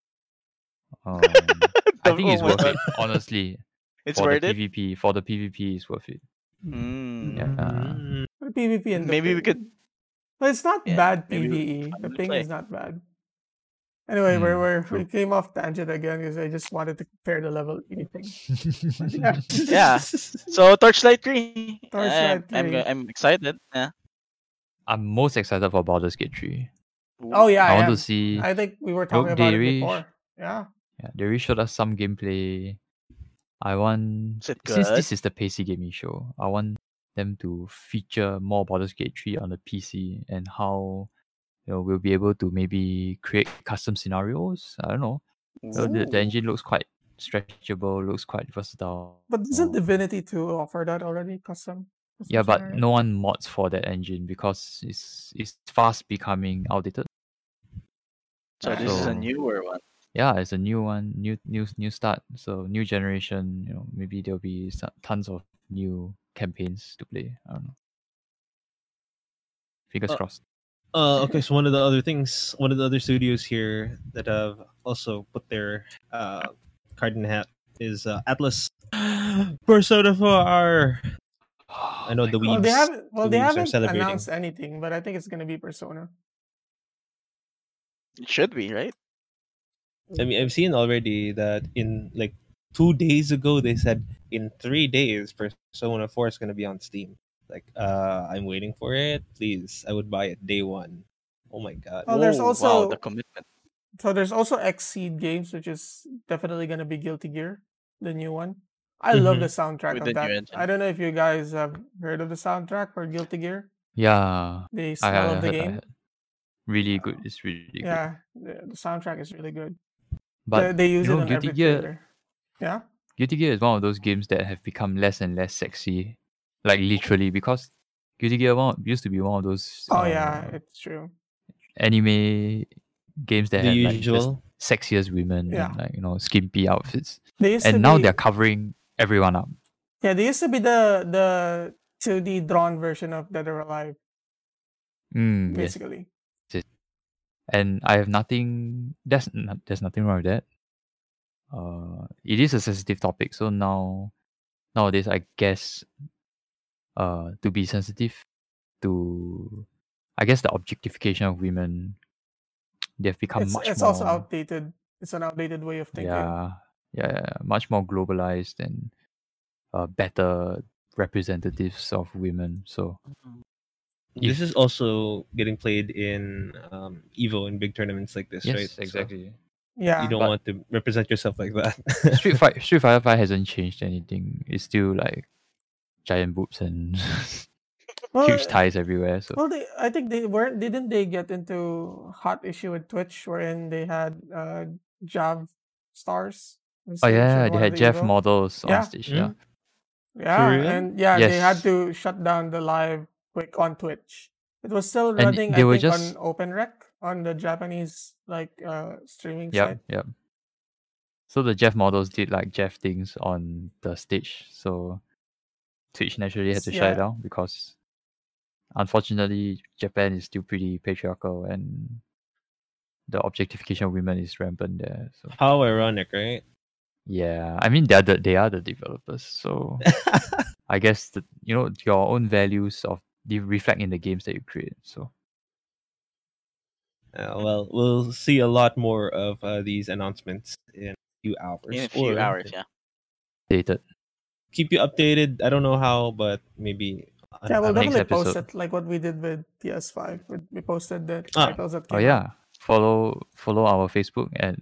S1: I think it's
S4: Oh my
S1: worth it.
S4: God.
S1: Honestly,
S4: It's
S1: for
S4: worth
S1: the
S4: it.
S1: PvP, for the PvP, it's worth it.
S4: Mm.
S1: Yeah.
S2: Mm.
S3: For PvP and the
S4: Maybe we
S3: ping.
S4: could-
S3: But it's not
S4: Yeah,
S3: bad
S4: maybe we
S3: PvE.
S4: could
S3: The
S4: finally
S3: ping
S4: play.
S3: is not bad. Anyway, we
S1: true.
S3: came off tangent again because I just wanted to compare the level 80 thing. Yeah.
S4: Yeah. So Torchlight 3.
S3: Torchlight 3.
S4: I'm excited. Yeah.
S1: I'm most excited for Baldur's Gate 3.
S3: Oh yeah,
S1: I want
S3: am.
S1: to see.
S3: I think we were talking
S1: Nope,
S3: about
S1: they
S3: it
S1: really
S3: before. Yeah.
S1: Yeah, they really showed us some gameplay. I want
S4: Is it
S1: since
S4: good?
S1: this is the PC gaming show, I want them to feature more Baldur's Gate 3 on the PC and how we'll be able to maybe create custom scenarios. I don't know. The
S4: Ooh.
S1: engine looks quite stretchable, looks quite versatile.
S3: But doesn't Divinity 2 offer that already? Custom
S1: Yeah, but
S3: scenario?
S1: no one mods for that engine because it's fast becoming outdated.
S4: So this is a
S1: So-
S4: newer one.
S1: Yeah, it's a new one, new start. So new generation. Maybe there'll be tons of new campaigns to play. I don't know. Fingers crossed.
S2: Okay, so one of the other studios here that have also put their card in the hat is Atlas Persona 4. I know the
S3: Well,
S2: weebs.
S3: they haven't. Well, they
S2: weebs are
S3: haven't
S2: celebrating.
S3: announced anything, but I think it's gonna be Persona.
S4: It should be, right?
S2: I mean, I've seen already that in like 2 days ago they said in 3 days Persona 4 is gonna be on Steam. Like, I'm waiting for it. Please, I would buy it day one. Oh my god.
S3: Oh, there's
S4: Whoa,
S3: also
S4: wow, the commitment.
S3: so there's also Xseed Games, which is definitely gonna be Guilty Gear, the new one. I love the soundtrack
S4: With
S3: of
S4: the new
S3: that.
S4: engine.
S3: I don't know if you guys have heard of the soundtrack for Guilty Gear.
S1: Yeah,
S3: The
S1: I
S3: smell of the
S1: heard.
S3: game.
S1: Really good. It's really good.
S3: Yeah, the soundtrack is really good.
S1: But
S3: they use
S1: you
S3: it
S1: know,
S3: on
S1: Guilty
S3: every
S1: Gear,
S3: trailer. Yeah.
S1: Guilty Gear is one of those games that have become less and less sexy, like literally, because Guilty Gear used to be one of those
S3: Oh yeah, it's true.
S1: anime games that
S2: The
S1: had like
S2: usual.
S1: the sexiest women
S3: Yeah.
S1: and skimpy outfits.
S3: They used
S1: And
S3: to
S1: now
S3: be,
S1: they're covering everyone up.
S3: Yeah, they used to be the 2D drawn version of Dead or Alive,
S1: Yes.
S3: basically.
S1: And I have nothing. There's nothing wrong with that. It is a sensitive topic, so nowadays I guess to be sensitive to, I guess, the objectification of women, they've become much
S3: It's
S1: more.
S3: also outdated. It's an outdated way of thinking.
S1: Yeah, much more globalized and better representatives of women. So
S2: This
S1: if-
S2: is also getting played in Evo and big tournaments like this,
S1: yes,
S2: right? So
S1: exactly.
S3: Yeah.
S2: you don't
S1: But-
S2: want to represent yourself like that.
S1: Street Fighter 5 hasn't changed anything. It's still like giant boobs and
S3: Well,
S1: huge thighs everywhere. So
S3: Well, I think they weren't. Didn't they get into hot issue with Twitch, wherein they had Jav stars? on
S1: oh
S3: stage
S1: yeah,
S3: in
S1: they
S3: one of
S1: had
S3: the
S1: Jeff
S3: Evo?
S1: models on
S3: Yeah.
S1: stage.
S2: Hmm?
S1: Yeah.
S3: Yeah,
S2: real?
S3: and yeah, they had
S1: Yes.
S3: to shut down the live quick on Twitch. It was still
S1: And
S3: running,
S1: they
S3: I
S1: were
S3: think,
S1: just-
S3: on OpenRec on the Japanese streaming
S1: Yep,
S3: site.
S1: yep. So the Jeff models did like Jeff things on the stage. So Twitch naturally had to shut it
S3: Yeah.
S1: down because unfortunately Japan is still pretty patriarchal and the objectification of women is rampant there. So
S2: How ironic, right?
S1: yeah, I mean they are the developers. So I guess your own values they reflect in the games that you create. So
S2: Well, we'll see a lot more of these announcements in a few hours.
S4: In a few
S2: or
S4: hours, yeah.
S1: dated.
S2: Keep you updated. I don't know how, but maybe.
S3: Yeah, we'll
S1: Next
S3: definitely post
S1: episode.
S3: it like what we did with PS5. We posted the
S2: Ah.
S3: titles that
S1: Oh
S3: came out.
S1: yeah. Follow our Facebook at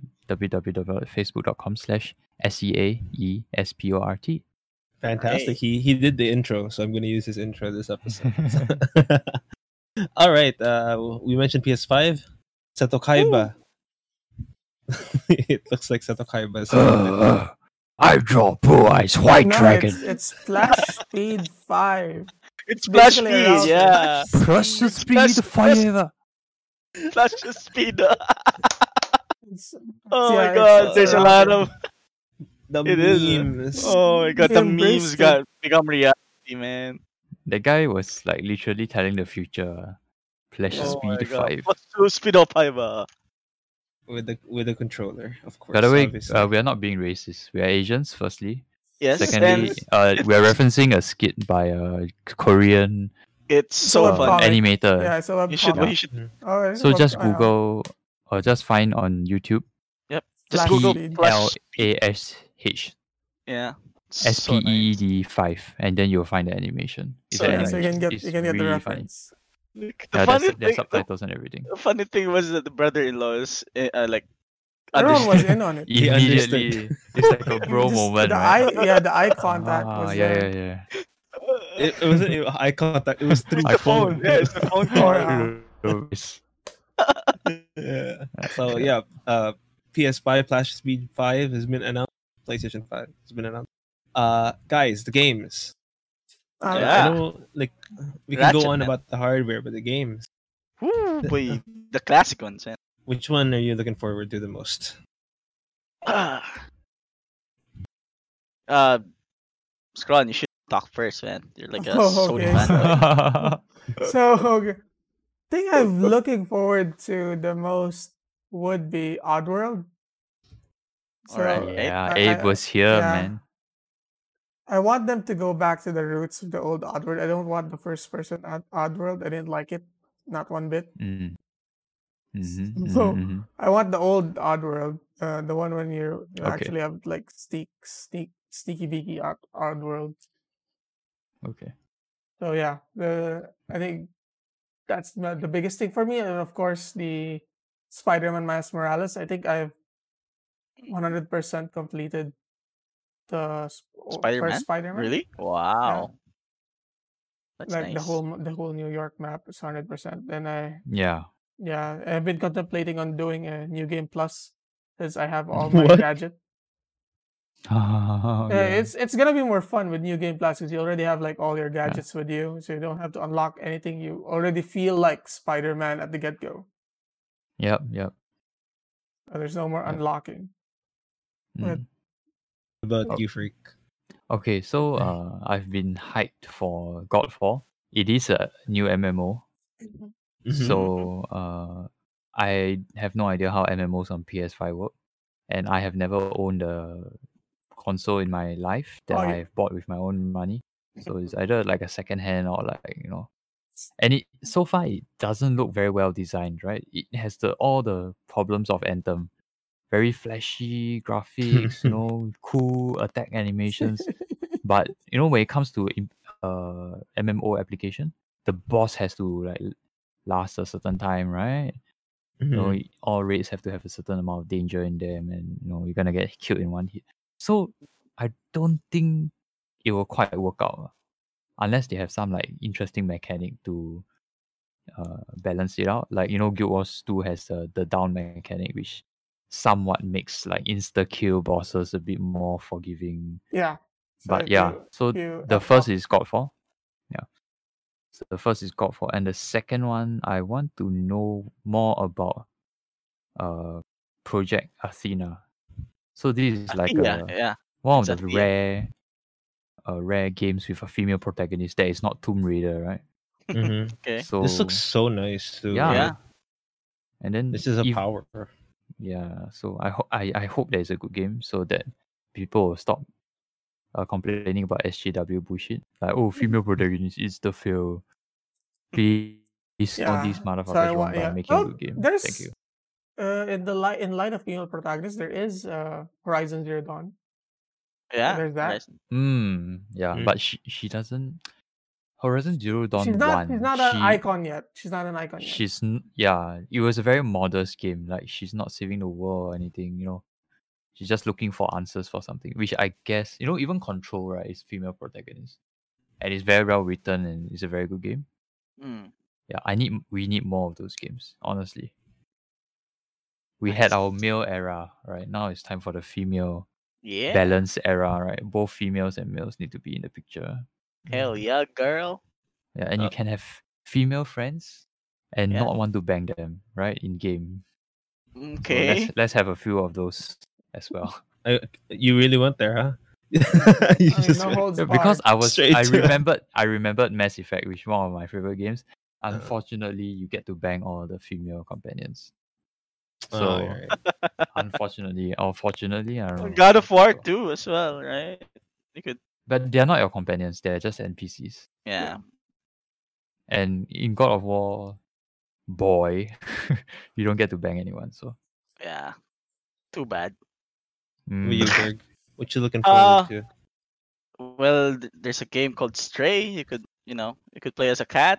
S1: www.facebook.com/SEAESPORT.
S2: Fantastic.
S4: Hey.
S2: He did the intro, so I'm going to use his intro this episode. All right. We mentioned PS5. Seto Kaiba. It looks like Seto Kaiba.
S1: I draw Blue Eyes White
S3: No,
S1: Dragon.
S3: it's Flash Speed 5.
S4: It's Flash
S3: basically
S4: Speed,
S3: around-
S4: yeah.
S1: Precious
S4: Flash-
S1: Speed Fire.
S4: Flash Speed.
S3: It's,
S4: Oh
S3: yeah,
S4: my god,
S3: it's
S4: there's a
S3: around
S4: lot
S3: there.
S4: of.
S2: The
S4: It is.
S2: memes.
S4: Oh my god,
S3: They
S4: the
S3: embraced
S4: memes
S3: it.
S4: got become reality, man.
S1: The guy was like literally telling the future. Flash
S4: Oh my
S1: Speed
S4: god.
S1: 5.
S4: What's so speed of 5?
S2: With the controller, of course.
S1: By the way,
S2: obviously.
S1: we are not being racist. We are Asians, firstly.
S4: Yes,
S1: Secondly,
S4: and
S1: we are referencing a skit by a Korean
S4: it's so
S3: So
S4: fun.
S3: comic.
S1: animator.
S3: Yeah, it's a web
S4: You should,
S3: comic.
S4: you should
S3: Alright,
S1: So
S3: well,
S1: just
S3: I know.
S1: Google or just find on YouTube
S4: just
S3: Flash
S4: Google
S3: Speed.
S4: Flash.
S1: PLASH
S4: Yeah. So nice.
S1: SPEED 5, and then you'll find the animation. It's
S4: So
S1: an
S3: Yeah,
S4: nice.
S3: so you
S1: animation.
S3: can get
S1: It's
S3: you can get the
S1: really funny.
S3: reference.
S4: The
S1: Yeah,
S4: funny
S1: there's
S4: thing,
S1: subtitles and everything.
S4: the funny thing was that the brother-in-laws like
S3: Everyone was
S4: understood.
S3: in on it.
S2: He
S1: Immediately, it's like a bro
S3: Just
S1: moment,
S3: the
S1: right?
S3: the eye contact was
S1: yeah,
S3: there.
S1: yeah.
S2: It wasn't eye contact. It was through
S1: I
S2: the phone.
S4: Yeah, it's the phone
S3: Oh,
S4: call.
S3: yeah.
S1: It's-
S2: Yeah. So yeah, PS5 Flash Speed 5 has been announced. PlayStation 5 has been announced. Guys, the games.
S4: Yeah.
S2: I know, like, we can go
S4: Ratchet,
S2: on
S4: man.
S2: about the hardware, but the games.
S4: Woo, boy, the classic ones, man.
S2: Which one are you looking forward to the most?
S4: Scron, you should talk first, man. You're like a
S3: Oh,
S4: Sony
S3: okay.
S4: fan.
S3: So okay. Thing I'm looking forward to the most would be Oddworld.
S4: Alright.
S1: yeah,
S3: I-
S1: Abe
S3: I-
S1: was here,
S3: yeah.
S1: man.
S3: I want them to go back to the roots of the old Oddworld. I don't want the first person Oddworld. I didn't like it, not one bit.
S1: Mm. Mm-hmm,
S3: So-
S1: mm-hmm.
S3: I want the old Oddworld, the one when you
S1: Okay.
S3: actually have like sneaky beaky Oddworld.
S1: Okay.
S3: So yeah, I think that's the biggest thing for me, and of course the Spider-Man Miles Morales. I think I've 100% completed the
S4: Spider-Man?
S3: first Spider-Man.
S4: Really? Wow. That's
S3: Like
S4: nice.
S3: the whole New York map is 100%. And
S1: Yeah.
S3: I've been contemplating on doing a new game plus because I have all my
S2: What?
S3: gadget.
S1: Oh, yeah.
S3: It's gonna be more fun with New Game Plus because you already have like all your gadgets with you, so you don't have to unlock anything. You already feel like Spider-Man at the get-go.
S1: Yep.
S3: There's no more
S1: Yep.
S3: unlocking.
S1: Mm.
S2: About
S1: Oh.
S2: you, freak.
S1: Okay, so I've been hyped for Godfall. It is a new MMO.
S2: Mhm.
S1: So I have no idea how MMOs on PS5 work, and I have never owned a console in my life that
S3: Oh,
S1: I have bought with my own money. So it's either like a second hand or and it so far it doesn't look very well designed, right? It has all the problems of Anthem. Very flashy graphics, cool attack animations. But when it comes to MMO application, the boss has to like last a certain time, right?
S2: Mhm.
S1: All raids have to have a certain amount of danger in them, and you're gonna get killed in one hit. So I don't think it will quite work out unless they have some like interesting mechanic to balance it out. Like Guild Wars 2 has the down mechanic, which somewhat makes like insta kill bosses a bit more forgiving.
S3: yeah. So
S1: But
S3: if
S1: yeah,
S3: you
S1: so
S3: if you
S1: the
S3: f
S1: first
S3: up,
S1: is Godfall. Yeah. So the first is Godfall, and the second one I want to know more about Project Athena. So this is like
S4: Yeah.
S1: one
S4: It's
S1: of
S4: a
S1: the
S4: theme.
S1: rare games with a female protagonist that is not Tomb Raider, right?
S2: Mhm.
S4: Okay.
S1: So
S2: This looks so nice too.
S1: yeah,
S4: Yeah.
S1: and then
S2: This is a
S1: if
S2: power.
S1: yeah, so I hope there's a good game so that people will stop complaining about SJW bullshit. Like, oh, female protagonist is the fail. Please, all these
S3: yeah. So I
S1: motherfuckers wrong
S3: want,
S1: by
S3: yeah.
S1: making a
S3: Oh,
S1: good game. Thank you.
S3: there's in light of female protagonists, there is Horizon Zero Dawn. So
S4: Yeah.
S3: there's that.
S4: Horizon.
S1: Yeah,
S2: Mm.
S1: but she doesn't. Horizon Zero Dawn
S3: She's not. She's
S1: 1,
S3: not an icon yet. She's not an icon yet.
S1: yeah, it was a very modest game. Like, she's not saving the world or anything, She's just looking for answers for something, which I guess, even Control, right, is female protagonist. And it's very well written and it's a very good game.
S4: Mm.
S1: Yeah, we need more of those games, honestly. We had
S4: Nice.
S1: our male era, right? Now it's time for the female
S4: Yeah.
S1: balance era, right? Both females and males need to be in the picture.
S4: Hell yeah, girl.
S1: Yeah, and you can have female friends and
S4: Yeah.
S1: not want to bang them, right? In game. So
S4: Okay.
S1: let's have a few of those as well.
S2: You really went there, huh? You
S3: I mean,
S2: just
S3: no
S2: went
S3: holds
S1: Yeah, because
S3: barred.
S2: straight to
S1: I remembered Mass Effect, which is one of my favorite games. Unfortunately, you get to bang all the female companions.
S2: Oh,
S1: So
S2: right.
S1: unfortunately or fortunately, I don't know.
S4: God of War
S1: So-
S4: 2 as well, right? You could.
S1: But they're not your companions, they're just NPCs.
S4: Yeah.
S1: And in God of War, boy, you don't get to bang anyone. So
S4: Yeah. Too bad.
S2: What you,
S1: mm,
S2: Berg? What you looking forward
S4: Uh,
S2: to?
S4: well, there's a game called Stray. You could play as a cat.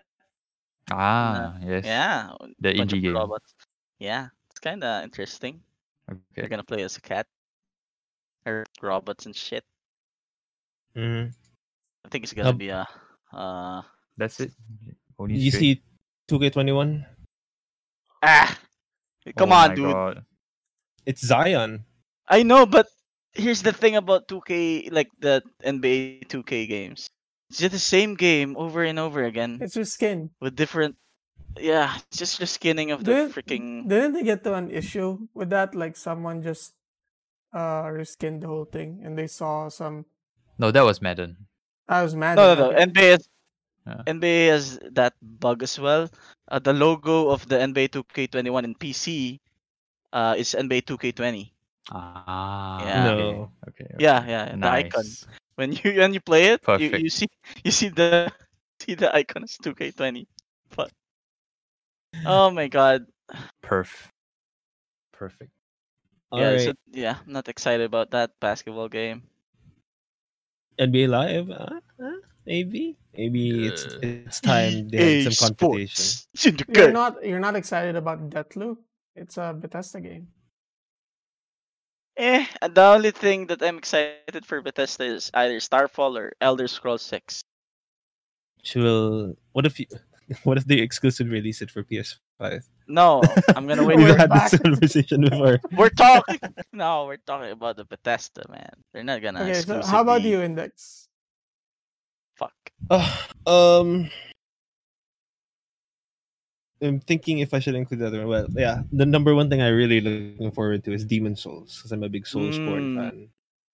S1: yes,
S4: Yeah,
S1: the
S4: bunch of
S1: indie game.
S4: robots. Yeah, it's kind of interesting. You're
S1: Okay,
S4: gonna play as a cat or robots and shit.
S2: Mhm.
S4: I think it's gonna
S2: Um,
S4: be a
S1: that's it. Only
S2: You
S1: straight.
S2: see 2K21?
S4: ah. Come
S1: Oh
S4: on,
S1: my
S4: dude.
S1: God.
S2: It's Zion.
S4: I know, but here's the thing about 2K, like the NBA 2K games. It's just the same game over and over again
S3: It's your skin.
S4: with different. Yeah, it's just the skinning of the
S3: Didn't
S4: freaking.
S3: didn't they get to an issue with that? Like someone just reskinned the whole thing, and they saw some.
S1: No, that was Madden.
S3: I was mad.
S4: No.
S3: Okay.
S1: Yeah.
S4: NBA has that bug as well. The logo of the NBA 2K21 in PC is NBA 2K20.
S1: Ah,
S4: Yeah.
S2: No.
S1: okay.
S4: Yeah. The icon.
S1: Nice.
S4: When you play it, you
S1: Perfect.
S4: see the icon is 2K20. But oh my god.
S1: Perfect.
S2: All
S4: Yeah,
S2: right.
S4: so yeah, I'm not excited about that basketball game.
S2: NBA Live? Maybe. Maybe it's time they had some competition.
S4: Syndicate.
S3: You're not excited about Deathloop? It's a Bethesda game.
S4: The only thing that I'm excited for Bethesda is either Starfall or Elder Scrolls 6.
S2: What if they exclusive release it for PS5?
S4: No, I'm gonna wait
S2: We've
S3: We're
S4: for
S2: had this
S3: back.
S2: conversation before.
S4: we're talking we're talking about the Bethesda, man. They're not gonna
S3: Okay, so
S4: exclusively
S3: how about you, Index?
S4: fuck.
S2: I'm thinking if I should include the other one. Well, yeah, the number one thing I really looking forward to is Demon Souls because I'm a big Soulsborne fan.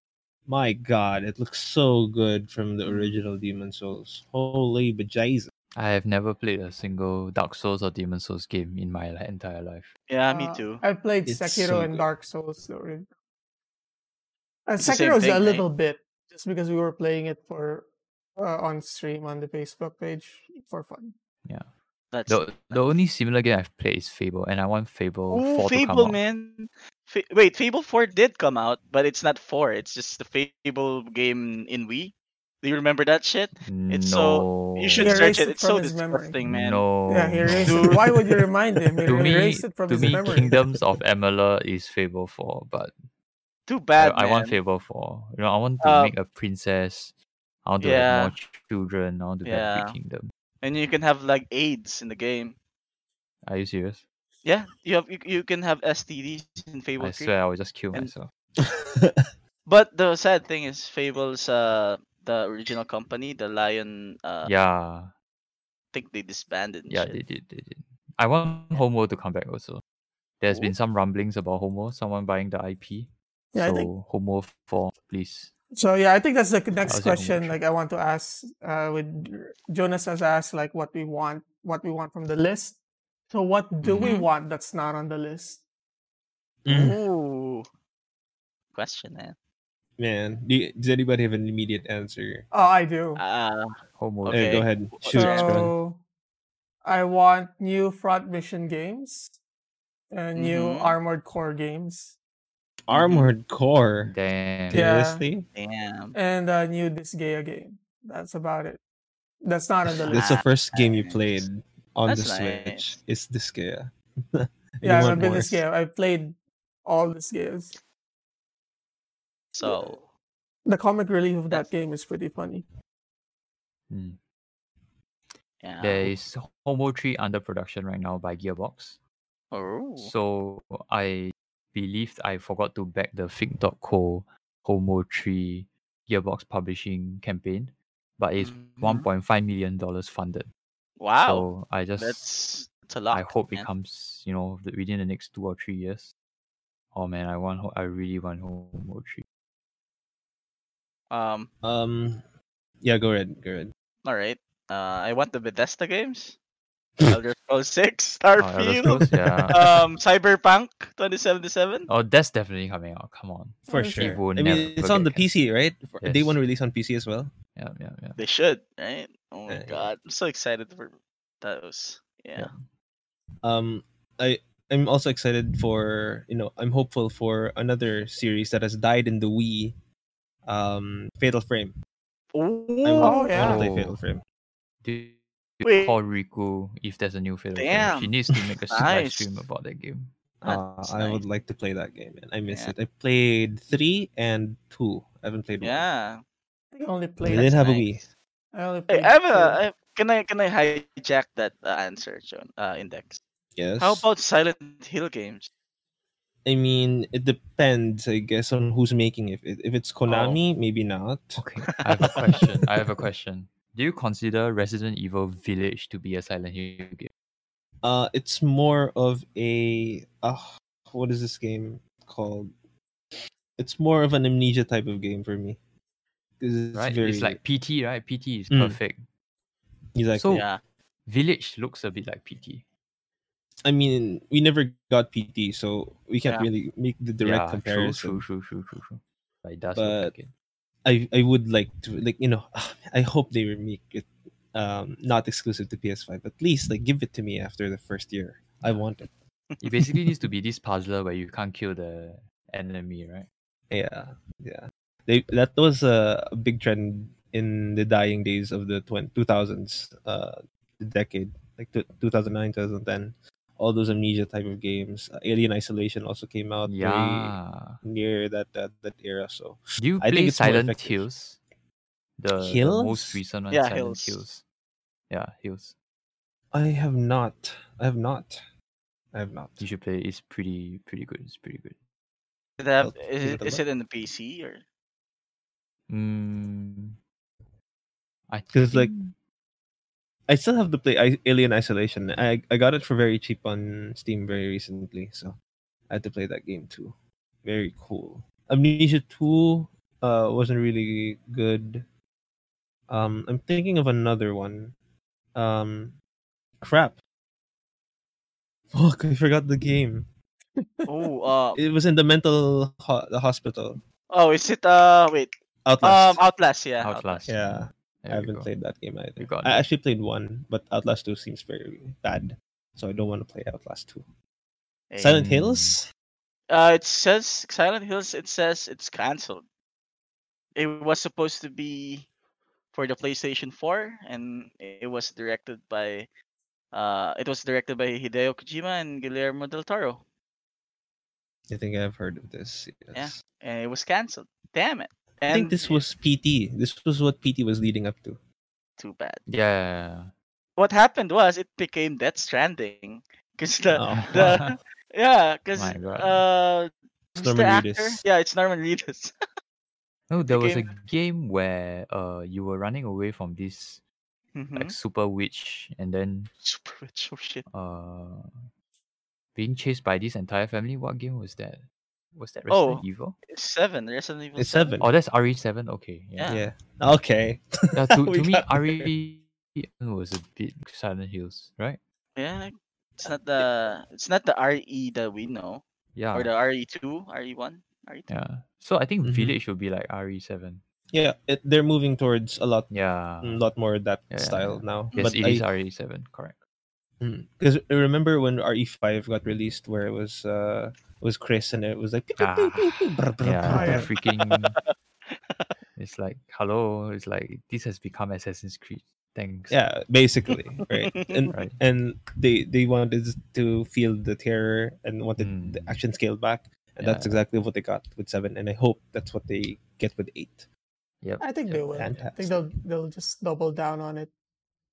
S2: My God, it looks so good from the original Demon Souls. Holy bejesus.
S1: I have never played a single Dark Souls or Demon Souls game in my entire life.
S4: Yeah, me too.
S3: I played
S2: It's
S3: Sekiro
S2: so
S3: and
S2: good.
S3: Dark Souls. And
S4: It's the same
S3: Sekiro's
S4: thing,
S3: a
S4: right?
S3: little bit just because we were playing it for on stream on the Facebook page for fun.
S1: Yeah.
S4: That's
S1: The only similar game I've played is Fable, and I want Fable
S4: oh
S1: 4 to come
S4: Fable,
S1: out.
S4: man. Wait, Fable 4 did come out, but it's not 4. It's just the Fable game in Wii. Do you remember that shit? It's so you
S1: No.
S4: should
S3: He
S4: search
S3: erased
S4: it.
S3: it
S4: It's
S3: from
S4: so
S3: his memory.
S4: disgusting, man.
S1: No.
S3: Yeah, he erased
S4: Dude.
S3: it. Why would you remind him? He
S1: To me,
S3: erased it from
S1: to
S3: his
S1: me,
S3: memory.
S1: Kingdoms of Amalur is Fable 4, but
S4: Too bad,
S1: I want
S4: man.
S1: Fable 4. You know, I want to
S4: Uh,
S1: make a princess. I want to have
S4: yeah,
S1: more children. I want to have a
S4: yeah.
S1: big kingdom.
S4: And you can have like AIDS in the game.
S1: Are you serious?
S4: Yeah, you can have STDs in Fable
S1: I
S4: 3.
S1: swear I will just kill
S4: And-
S1: myself.
S4: But the sad thing is Fable's the original company, the Lion
S1: Yeah.
S4: think they disbanded and
S1: Yeah,
S4: shit.
S1: they did. I want Homeworld to come back also. There's
S4: Oh.
S1: been some rumblings about Homeworld, someone buying the IP.
S3: Yeah, I
S1: so
S3: think
S1: Homeworld 4, please.
S3: so. Yeah, I think that's the next
S1: How's your
S3: question.
S1: homework?
S3: Like I want to ask. With Jonas has asked like what we want from the list. So what do we
S4: Mhm.
S3: want that's not on the list?
S4: Ooh. Question, man.
S2: Man, does anybody have an immediate answer?
S3: Oh, I do.
S1: Homeworld.
S4: Okay.
S2: Go ahead.
S4: What's
S2: Shoot,
S4: your answer?
S2: Scrun.
S3: So I want new Front Mission games and new
S4: Mhm.
S3: Armored Core games
S2: Armored Core.
S1: Damn.
S3: Yeah.
S2: Seriously?
S4: Damn.
S3: and a new Disgaea game. That's about it. That's not on the list.
S2: That's the first game you
S4: Nice.
S2: played on
S4: That's
S2: the Switch.
S4: nice.
S2: It's Disgaea.
S3: Yeah,
S2: want
S3: I've been
S2: more?
S3: Disgaea. I played all Disgaeas.
S4: So
S3: The comic relief of that
S4: That's-
S3: game is pretty funny.
S1: Hmm.
S4: yeah.
S1: There is Homo 3 under production right now by Gearbox.
S4: Oh.
S1: So I believed I forgot to back the Fig.co Homo 3 Gearbox publishing campaign, but it's
S4: Mhm.
S1: $1.5 million funded.
S4: Wow.
S1: So I just
S4: That's a lot.
S1: I hope
S4: man.
S1: it comes, within the next 2 or 3 years. Oh man, I really want Homo 3.
S2: Yeah, go ahead.
S4: All right. I want the Bethesda games. Elder Scrolls 6, Starfield,
S1: Elder Scrolls, yeah.
S4: Cyberpunk 2077.
S1: Oh, that's definitely coming out. Come on.
S2: For
S3: Okay.
S2: sure.
S1: will
S2: I mean, it's
S1: never
S2: on the
S1: get cancelled.
S2: PC, right? Day
S1: Yes.
S2: one release on PC as well.
S1: Yeah.
S4: They should, right? Oh my
S2: Yeah.
S4: god, I'm so excited for those. Yeah.
S2: I'm also excited for I'm hopeful for another series that has died in the Wii. Fatal Frame. I
S3: Oh,
S2: want
S3: yeah.
S2: to play
S1: Oh.
S2: Fatal Frame.
S1: Dude,
S4: Wait.
S1: call Riku if there's a new Fatal Frame. She
S4: Damn.
S1: needs to make a live
S4: Nice.
S1: stream about that game.
S4: That's
S2: I would
S4: nice.
S2: like to play that game, man. I miss
S4: Yeah.
S2: it. I played 3 and 2. I haven't played 1.
S4: Yeah.
S3: I think I only
S2: They
S3: played.
S2: didn't have a
S4: nice.
S2: Wii.
S3: I only
S4: Hey,
S3: played.
S4: I have
S3: two.
S4: can I hijack that answer, John? Index.
S2: Yes.
S4: How about Silent Hill games?
S2: I mean, it depends, I guess, on who's making it. If it's Konami, maybe not.
S1: Okay, I have a question. Do you consider Resident Evil Village to be a Silent Hill game?
S2: It's more of a what is this game called? It's more of an Amnesia type of game for me. 'Cause it's
S1: Right?
S2: very
S1: It's like PT, right? PT is
S2: Mm.
S1: perfect.
S2: exactly.
S1: So
S4: Yeah.
S1: Village looks a bit like PT.
S2: I mean, we never got PT, so we can't
S4: Yeah.
S2: really make the direct
S1: Yeah,
S2: comparison.
S1: true. But it does
S2: But
S1: look like it.
S2: I would like to I hope they remake it not exclusive to PS5. At least give it to me after the first year. I want it.
S1: It basically needs to be this puzzler where you can't kill the enemy, right?
S2: Yeah. That was a big trend in the dying days of the 2000s the decade, 2009 2010. All those Amnesia type of games. Alien Isolation also came out very
S1: Yeah.
S2: near that era. So
S1: Do you
S2: I think
S1: play
S2: it's more
S1: Silent
S2: effective.
S1: Hills? The
S2: Hills?
S1: most recent one,
S4: Yeah,
S1: Silent
S4: Hills.
S1: Hills. Yeah, Hills.
S2: I have not.
S1: You should play it. It's pretty good. It's pretty good.
S2: I'll give it a
S4: Is
S2: look.
S4: it in the PC or?
S1: I
S2: 'Cause,
S1: think
S2: I still have to play Alien Isolation. I got it for very cheap on Steam very recently, so I had to play that game too. Very cool. Amnesia 2 wasn't really good. I'm thinking of another one. Crap. Fuck, I forgot the game.
S4: Oh,
S2: It was in the the hospital.
S4: oh, is it wait,
S2: Outlast.
S4: Outlast, yeah,
S1: Outlast.
S2: Yeah, I
S1: There we
S2: haven't
S1: go.
S2: played that game
S1: We
S2: either.
S1: got
S2: I
S1: it.
S2: actually played one, but Outlast 2 seems very bad, so I don't want to play Outlast 2. Silent
S1: Mm.
S2: Hills?
S4: It says Silent Hills. It says it's canceled. It was supposed to be for the PlayStation 4, and it was directed by Hideo Kojima and Guillermo del Toro.
S2: I think I've heard of this.
S4: Yeah,
S2: Yes.
S4: and it was canceled. Damn it!
S2: I think
S4: And
S2: this was PT. This was what PT was leading up to.
S4: too bad.
S1: Yeah.
S4: What happened was it became Death Stranding because
S2: Oh.
S4: the yeah, because
S1: My God.
S2: It's
S4: who's the
S2: Norman
S4: actor?
S2: Reedus.
S4: Yeah, it's Norman Reedus.
S1: No,
S4: It
S1: there was a
S4: became
S1: game where you were running away from this like
S4: Mhm.
S1: super witch and then
S4: Super rich. Oh shit.
S1: being chased by this entire family. What game was that? Was that
S4: Oh,
S1: Resident Evil?
S4: it's 7. Resident Evil
S2: It's
S4: 7.
S2: 7.
S1: Oh, that's RE7. Okay, yeah.
S4: Yeah.
S2: Yeah. Okay.
S1: To
S2: We
S1: me,
S2: got there.
S1: RE was a bit Silent Hills, right?
S4: Yeah, it's not the RE that we know, or
S1: Yeah,
S4: the RE2, RE1, RE2.
S1: yeah. So I think
S2: Mhm.
S1: Village should be like RE7.
S2: Yeah, they're moving towards a lot
S1: Yeah.
S2: more that
S1: Yeah.
S2: style now.
S1: Yes,
S2: But
S1: it is RE7, correct.
S2: because remember when RE5 got released, where it was Chris and it was like
S1: Ah, yeah,
S3: yeah.
S1: freaking. It's like, hello. It's like this has become Assassin's Creed. Thanks.
S2: yeah, basically, right? And
S1: Right.
S2: and they wanted to feel the terror and wanted the
S1: Mm.
S2: action scaled back, and that's
S1: Yeah.
S2: exactly what they got with 7. And I hope that's what they get with 8.
S1: Yep.
S3: I think they will. I think
S2: Fantastic.
S3: they'll just double down on it.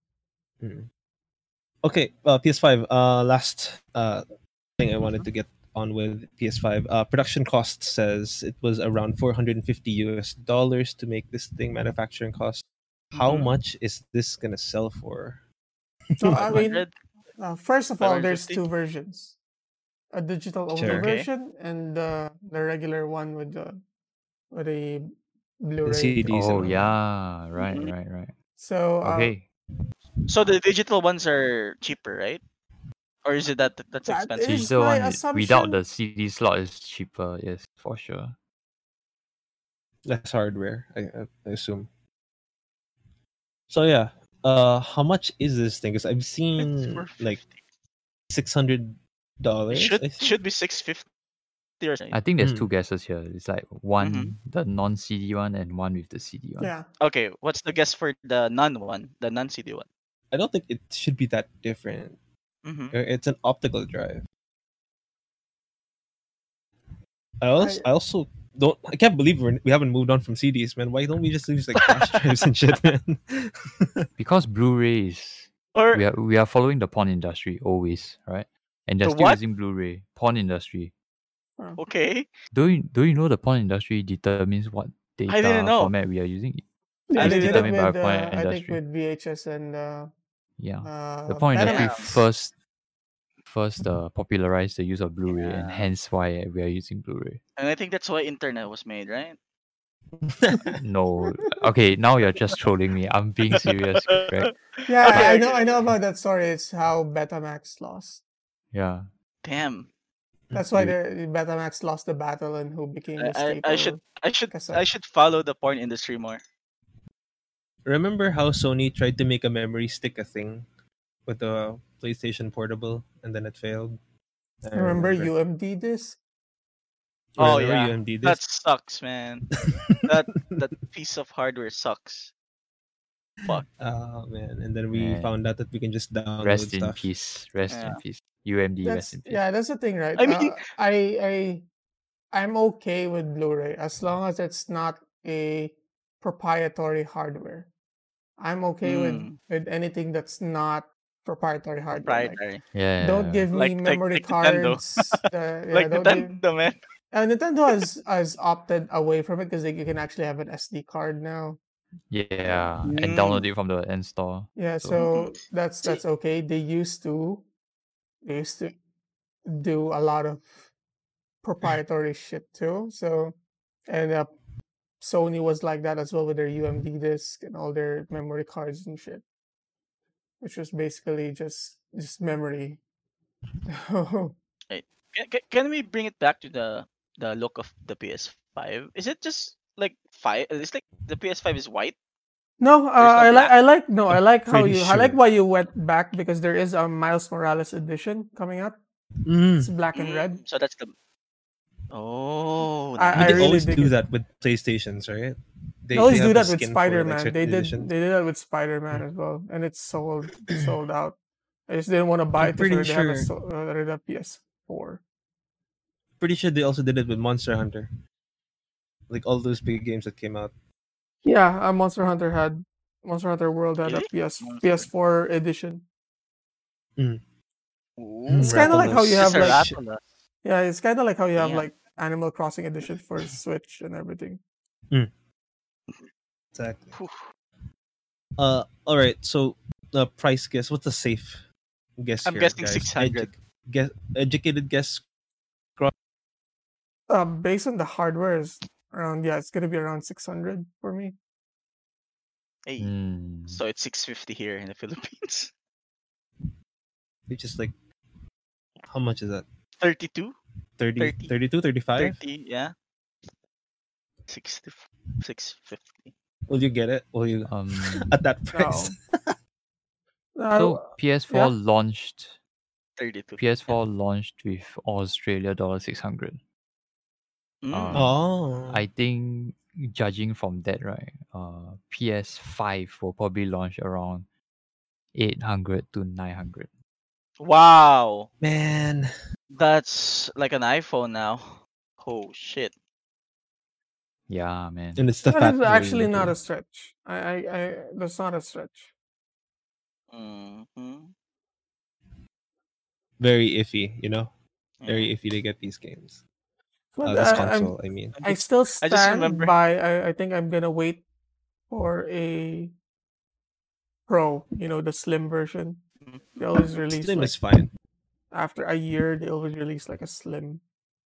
S2: Okay, PS5. Last thing I wanted to get on with PS5. Production cost says it was around $450 to make this thing. Manufacturing cost. How
S4: Mhm.
S2: much is this gonna sell for?
S3: So I mean,
S4: 500.
S3: first of all, there's
S4: 550?
S3: two versions: a digital only
S2: Sure.
S4: Okay.
S3: version and the regular one with a
S2: The
S3: Blu-ray.
S2: CDs
S1: Oh
S2: and all that.
S1: yeah. Right.
S4: Mhm.
S1: Right.
S3: So
S1: Okay.
S4: So the digital ones are cheaper, right? Or is it that's
S3: that
S4: expensive?
S3: is
S1: Digital
S3: my
S1: one without
S3: assumption.
S1: the CD slot is cheaper. Yes, for sure.
S2: Less hardware, I assume. So yeah, how much is this thing? Because I've
S4: It's
S2: seen like
S4: $450.
S2: $600.
S4: It should be 650 or something.
S1: I think there's
S2: Mm.
S1: two guesses here. It's like one the non-CD one and one with the CD one.
S3: Yeah.
S4: Okay, what's the guess for the the non-CD one?
S2: I don't think it should be that different.
S4: Mm-hmm.
S2: It's an optical drive. I also don't. I can't believe we haven't moved on from CDs, man. Why don't we just use like flash drives and shit, man?
S1: Because Blu-ray is
S4: Or
S1: we are following the porn industry always, right? And they're
S4: The
S1: still
S4: what?
S1: using Blu-ray. Porn industry.
S4: Okay,
S1: Do you know the porn industry determines what
S4: I didn't
S1: data
S4: know.
S1: format we are using?
S3: Yeah,
S4: I
S3: they
S1: It's
S3: did it
S1: determined by
S3: with
S1: the porn
S3: I think
S1: industry.
S3: with VHS and
S1: Yeah. The porn industry
S3: Betamax.
S1: first popularized the use of Blu-ray, and
S4: Yeah.
S1: hence why we are using Blu-ray.
S4: And I think that's why internet was made, right?
S1: No, okay, now you're just trolling me. I'm being serious, correct?
S3: Yeah,
S4: Okay,
S3: I know about that story. It's how Betamax lost.
S1: Yeah.
S4: Damn.
S3: That's why
S1: You-
S3: Betamax lost the battle and who became the staple.
S4: I
S3: cassette.
S4: should follow the porn industry more.
S2: Remember how Sony tried to make a memory stick a thing with the PlayStation Portable, and then it failed. I
S3: Remember UMD disc?
S4: Oh
S2: Remember
S4: yeah,
S2: UMD
S4: that
S2: disc?
S4: sucks, man. that piece of hardware sucks. Fuck.
S2: Oh man! And then we
S1: Man.
S2: found out that we can just download
S1: Rest in
S2: stuff.
S1: peace. Rest in
S4: Yeah.
S1: peace. UMD, rest in peace.
S3: That's the thing, right?
S4: I mean-
S3: I'm okay with Blu-ray as long as it's not a proprietary hardware. I'm okay with anything that's not proprietary hardware. Like,
S4: Proprietary.
S1: Yeah.
S3: don't give me
S4: Like
S3: memory
S4: Nintendo.
S3: cards.
S4: Like
S3: don't give.
S4: Nintendo, man.
S3: Nintendo has opted away from it because you can actually have an SD card now.
S1: Yeah. And
S4: Mm.
S1: download it from the end store.
S3: Yeah, so that's okay. They used to do a lot of proprietary shit too. So, and Sony was like that as well with their UMD disc and all their memory cards and shit, which was basically just memory.
S4: Right. Can we bring it back to the look of the PS5? Is it just like five? It's like the PS5 is white.
S3: No,
S4: There's no black.
S3: I like how
S2: Pretty
S3: I like
S2: sure.
S3: why you went back because there is a Miles Morales edition coming out. It's black and red.
S4: So that's the. Oh,
S3: I
S2: I mean, they
S3: really
S2: always
S3: dig
S2: do
S3: it.
S2: that with PlayStations, right?
S3: They always
S2: have
S3: do
S2: the
S3: that with
S2: skin for, like,
S3: Spider-Man.
S2: certain
S3: They
S2: editions.
S3: did that with Spider-Man as well, and it's sold out. I just didn't want to buy
S2: I'm
S3: it because
S2: pretty
S3: they have
S2: sure.
S3: already have PS4.
S2: Pretty sure they also did it with Monster Hunter. Like all those big games that came out.
S3: Yeah, Monster Hunter World had a
S4: Really?
S3: PS4 edition.
S4: Ooh,
S3: It's kind of like how you
S2: Rathalos.
S3: have
S4: Mr.
S3: like
S4: Rathalos.
S3: yeah, it's kind of like how you have
S4: Damn.
S3: like Animal Crossing edition for Switch and everything.
S2: Exactly.
S4: Whew.
S2: All right. So, price guess. What's the safe guess
S4: I'm
S2: here,
S4: guessing
S2: guys?
S4: 600.
S2: Educated guess.
S3: Based on the hardware is around it's gonna be around 600 for me.
S4: Hey,
S1: Hmm.
S4: so it's 650 here in the Philippines.
S2: Which is like, how much is that?
S4: 32,
S2: 30,
S4: 30.
S2: 32, 35?
S4: 30, yeah. 60, 650.
S2: Will you get it? Will you
S1: Um,
S2: at that price?
S1: so PS4
S3: yeah.
S1: launched.
S4: 32.
S1: PS4 launched with Australia $600.
S4: Mm.
S2: Oh,
S1: I think judging from that, right, PS5 will probably launch around 800 to 900.
S4: Wow.
S2: man.
S4: That's like an iPhone now. Oh, shit.
S1: Yeah, man.
S2: And it's the
S3: That
S2: fat
S3: is
S2: version.
S3: actually not
S2: too.
S3: a stretch. I that's not a stretch.
S4: Mm-hmm.
S2: Very iffy, very
S4: Yeah.
S2: iffy to get these games.
S3: But
S2: This
S3: I'm
S2: console, I mean.
S3: I still
S4: I just
S3: stand
S4: remember.
S3: by. I think I'm gonna wait for a Pro. The slim version. They always release
S2: Slim
S3: like
S2: is fine.
S3: after a year. They always release like a slim.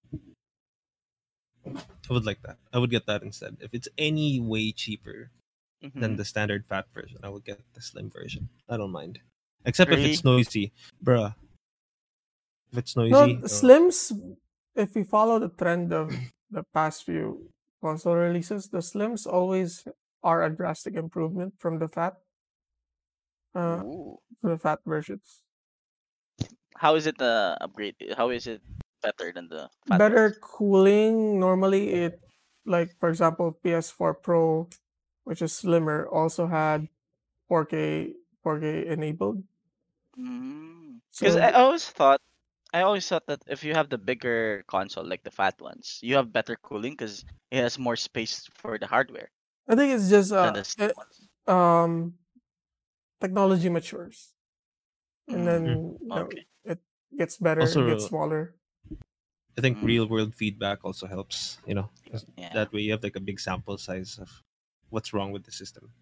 S2: I would like that. I would get that instead. If it's any way cheaper than
S4: Mhm.
S2: the standard fat version, I would get the slim version. I don't mind. Except if
S4: Really?
S2: it's noisy. Bruh. If it's
S3: No,
S2: noisy.
S3: slims. If we follow the trend of the past few console releases, the slims always are a drastic improvement from the fat.
S4: Ooh.
S3: From the fat versions.
S4: How is it the upgrade? How is it better than the fat
S3: Better
S4: version?
S3: cooling. Normally, it like for example, PS4 Pro, which is slimmer, also had 4K enabled.
S4: Because
S3: So
S4: I always thought that if you have the bigger console, like the fat ones, you have better cooling because it has more space for the hardware
S3: I think it's just
S4: than the slim ones.
S3: technology matures, and then
S4: Okay.
S3: it gets better.
S2: Also,
S3: It gets smaller.
S2: I think
S4: Mm.
S2: real world feedback also helps, 'cause
S4: Yeah.
S2: that way you have like a big sample size of what's wrong with the system.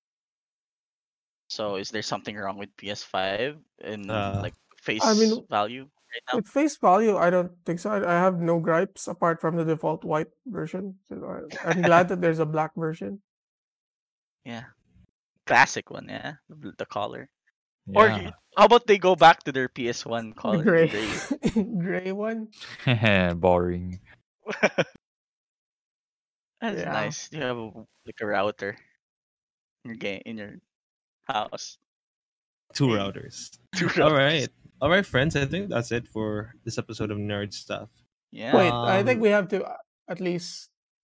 S4: So is there something wrong with PS5 in like face
S3: I mean,
S4: value right now?
S3: with face value, I don't think so. I have no gripes apart from the default white version. So I'm glad that there's a black version.
S4: Yeah. Classic one, yeah. The color. Or
S1: Yeah.
S4: how about they go back to their PS1
S3: The
S4: color?
S3: gray,
S4: Gray.
S3: gray one.
S1: Boring.
S4: That's
S3: Yeah.
S4: nice. You have like a router in your house.
S2: 2
S4: Hey.
S2: routers.
S4: 2
S2: All
S4: routers.
S2: right, friends. I think that's it for this episode of Nerd Stuff.
S4: Yeah.
S3: Wait, I think
S2: Um,
S3: we have to at least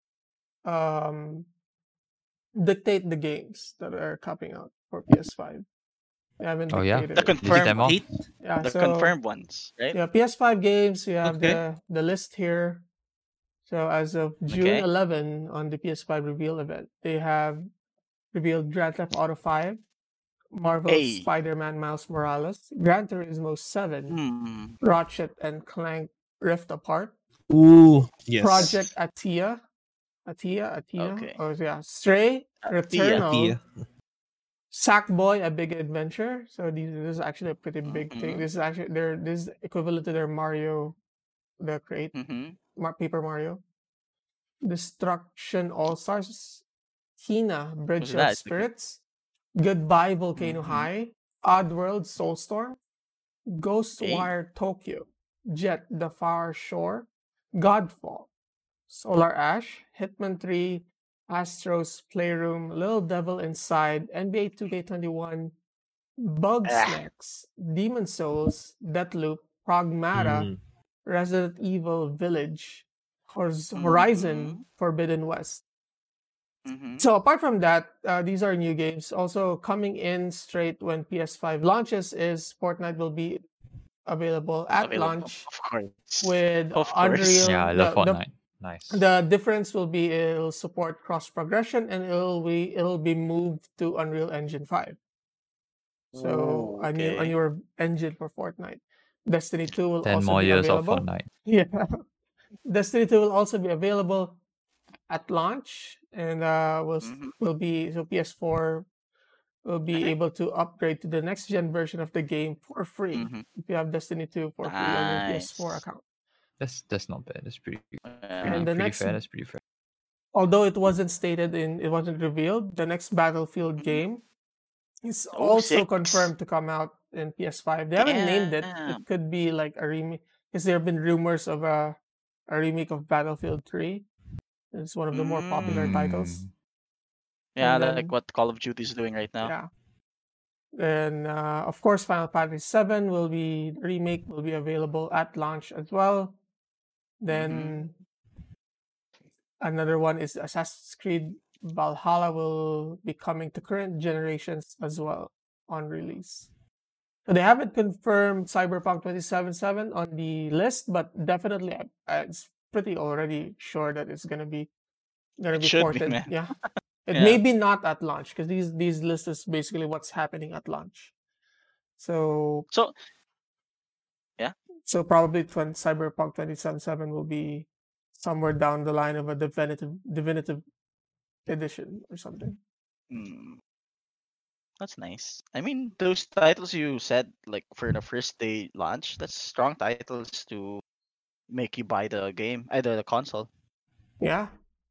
S3: dictate the games that are coming out for PS5. We haven't
S1: Oh, yeah?
S3: dictated
S4: The
S3: it.
S4: confirmed
S1: them off?
S4: one.
S3: Yeah,
S4: The
S3: so
S4: confirmed ones, right?
S3: yeah, PS5 games. You have
S2: Okay.
S3: the list here. So as of June
S4: Okay.
S3: 11 on the PS5 reveal event, they have revealed Grand Theft Auto 5, Marvel's
S4: Hey.
S3: Spider-Man Miles Morales, Gran Turismo 7,
S4: Hmm.
S3: Ratchet and Clank Rift Apart,
S2: Ooh, yes.
S3: Project Atia.
S4: Okay.
S3: Oh yeah, Stray, Returnal,
S2: Tia.
S3: Sackboy: A Big Adventure. So this is actually a pretty big thing.
S4: Mhm.
S3: This is actually this is equivalent to their Mario, the create
S4: Mhm.
S3: Paper Mario. Destruction All Stars, Hina Bridge
S4: What's
S3: of
S4: that?
S3: Spirits, Goodbye Volcano
S4: Mhm.
S3: High, Oddworld Soulstorm,
S4: Hey.
S3: Ghostwire Tokyo, Jet the Far Shore, Godfall, Solar Ash, Hitman 3, Astro's Playroom, Little Devil Inside, NBA 2K21, Bugsnax, Demon Souls, Deathloop, Pragmata,
S2: Mm.
S3: Resident Evil Village,
S4: Mhm.
S3: Horizon Forbidden West.
S4: Mhm.
S3: So apart from that, these are new games. Also coming in straight when PS5 launches is Fortnite will be available at
S4: Available,
S3: launch
S4: of course.
S3: with
S4: Of course.
S3: Unreal.
S1: Yeah, I love Fortnite. Nice.
S3: The difference will be it'll support cross progression and it'll be moved to Unreal Engine 5. So
S4: Ooh,
S3: a
S4: okay.
S3: newer engine for Fortnite. Destiny 2 will
S1: 10
S3: also
S1: more
S3: be
S1: years of
S3: available.
S1: Fortnite.
S3: Yeah. Destiny 2 will also be available at launch and
S4: Mhm.
S3: will be so PS4 will be
S4: Okay.
S3: able to upgrade to the next gen version of the game for free
S4: Mhm.
S3: if you have Destiny 2 for free on your PS4
S4: Nice.
S3: account.
S1: That's not bad. That's pretty
S3: And the
S1: pretty
S3: next,
S1: fair. That's pretty fair.
S3: although it wasn't it wasn't revealed, the next Battlefield
S4: Mhm.
S3: game is
S4: Oh,
S3: also
S4: 6.
S3: confirmed to come out in PS5. They haven't named it.
S4: Damn.
S3: It could be like a remake because there have been rumors of a remake of Battlefield 3. It's one of the more popular titles.
S1: Mm.
S4: Yeah,
S3: And
S4: like
S3: then
S4: what Call of Duty is doing right now.
S3: yeah. And of course, Final Fantasy 7 will be remake will be available at launch as well. Then another one is Assassin's Creed Valhalla will be coming to current generations as well on release. So they haven't confirmed Cyberpunk 2077 on the list, but definitely it's pretty already sure that it's gonna be
S4: It should be,
S3: ported.
S4: man.
S3: Yeah, it
S4: Yeah.
S3: may be not at launch because these lists is basically what's happening at launch. So
S4: So, yeah.
S3: so probably Cyberpunk 2077 will be somewhere down the line of a definitive edition or something.
S4: Hmm. That's nice. I mean, those titles you said, like for the first day launch, that's strong titles to make you buy the game, either the console.
S3: Yeah.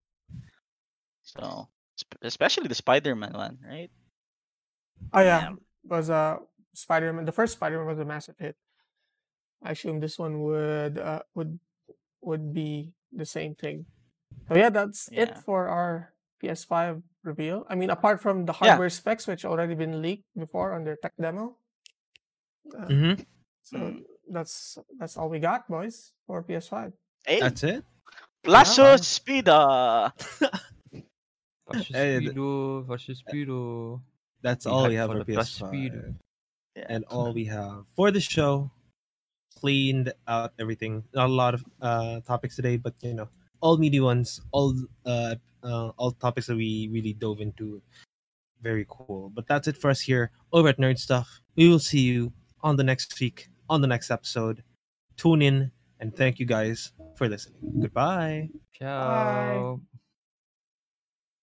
S4: So, especially the Spider-Man one, right?
S3: Oh yeah,
S4: Damn.
S3: was Spider-Man. The first Spider-Man was a massive hit. I assume this one would be the same thing. So yeah, that's it
S4: Yeah.
S3: for our PS5 reveal. I mean, apart from the
S4: Yeah.
S3: hardware specs, which already been leaked before on their tech demo.
S2: Mm-hmm.
S3: So
S4: Mm.
S3: that's all we got, boys, for PS5.
S4: Hey,
S2: That's it.
S4: Plaso
S3: Yeah.
S4: Speeda.
S2: Hey,
S1: Versus Speedo.
S2: That's
S1: Be
S2: all we
S1: hyped
S2: have
S1: for
S2: for
S1: the Plus Speedo.
S2: PS5.
S4: Yeah.
S2: And all we have for the show. Cleaned out everything. Not a lot of topics today, but all meaty ones, all topics that we really dove into. Very cool. But that's it for us here over at Nerd Stuff. We will see you on the next week, on the next episode. Tune in and thank you guys for listening. Goodbye.
S1: Ciao.
S3: Bye.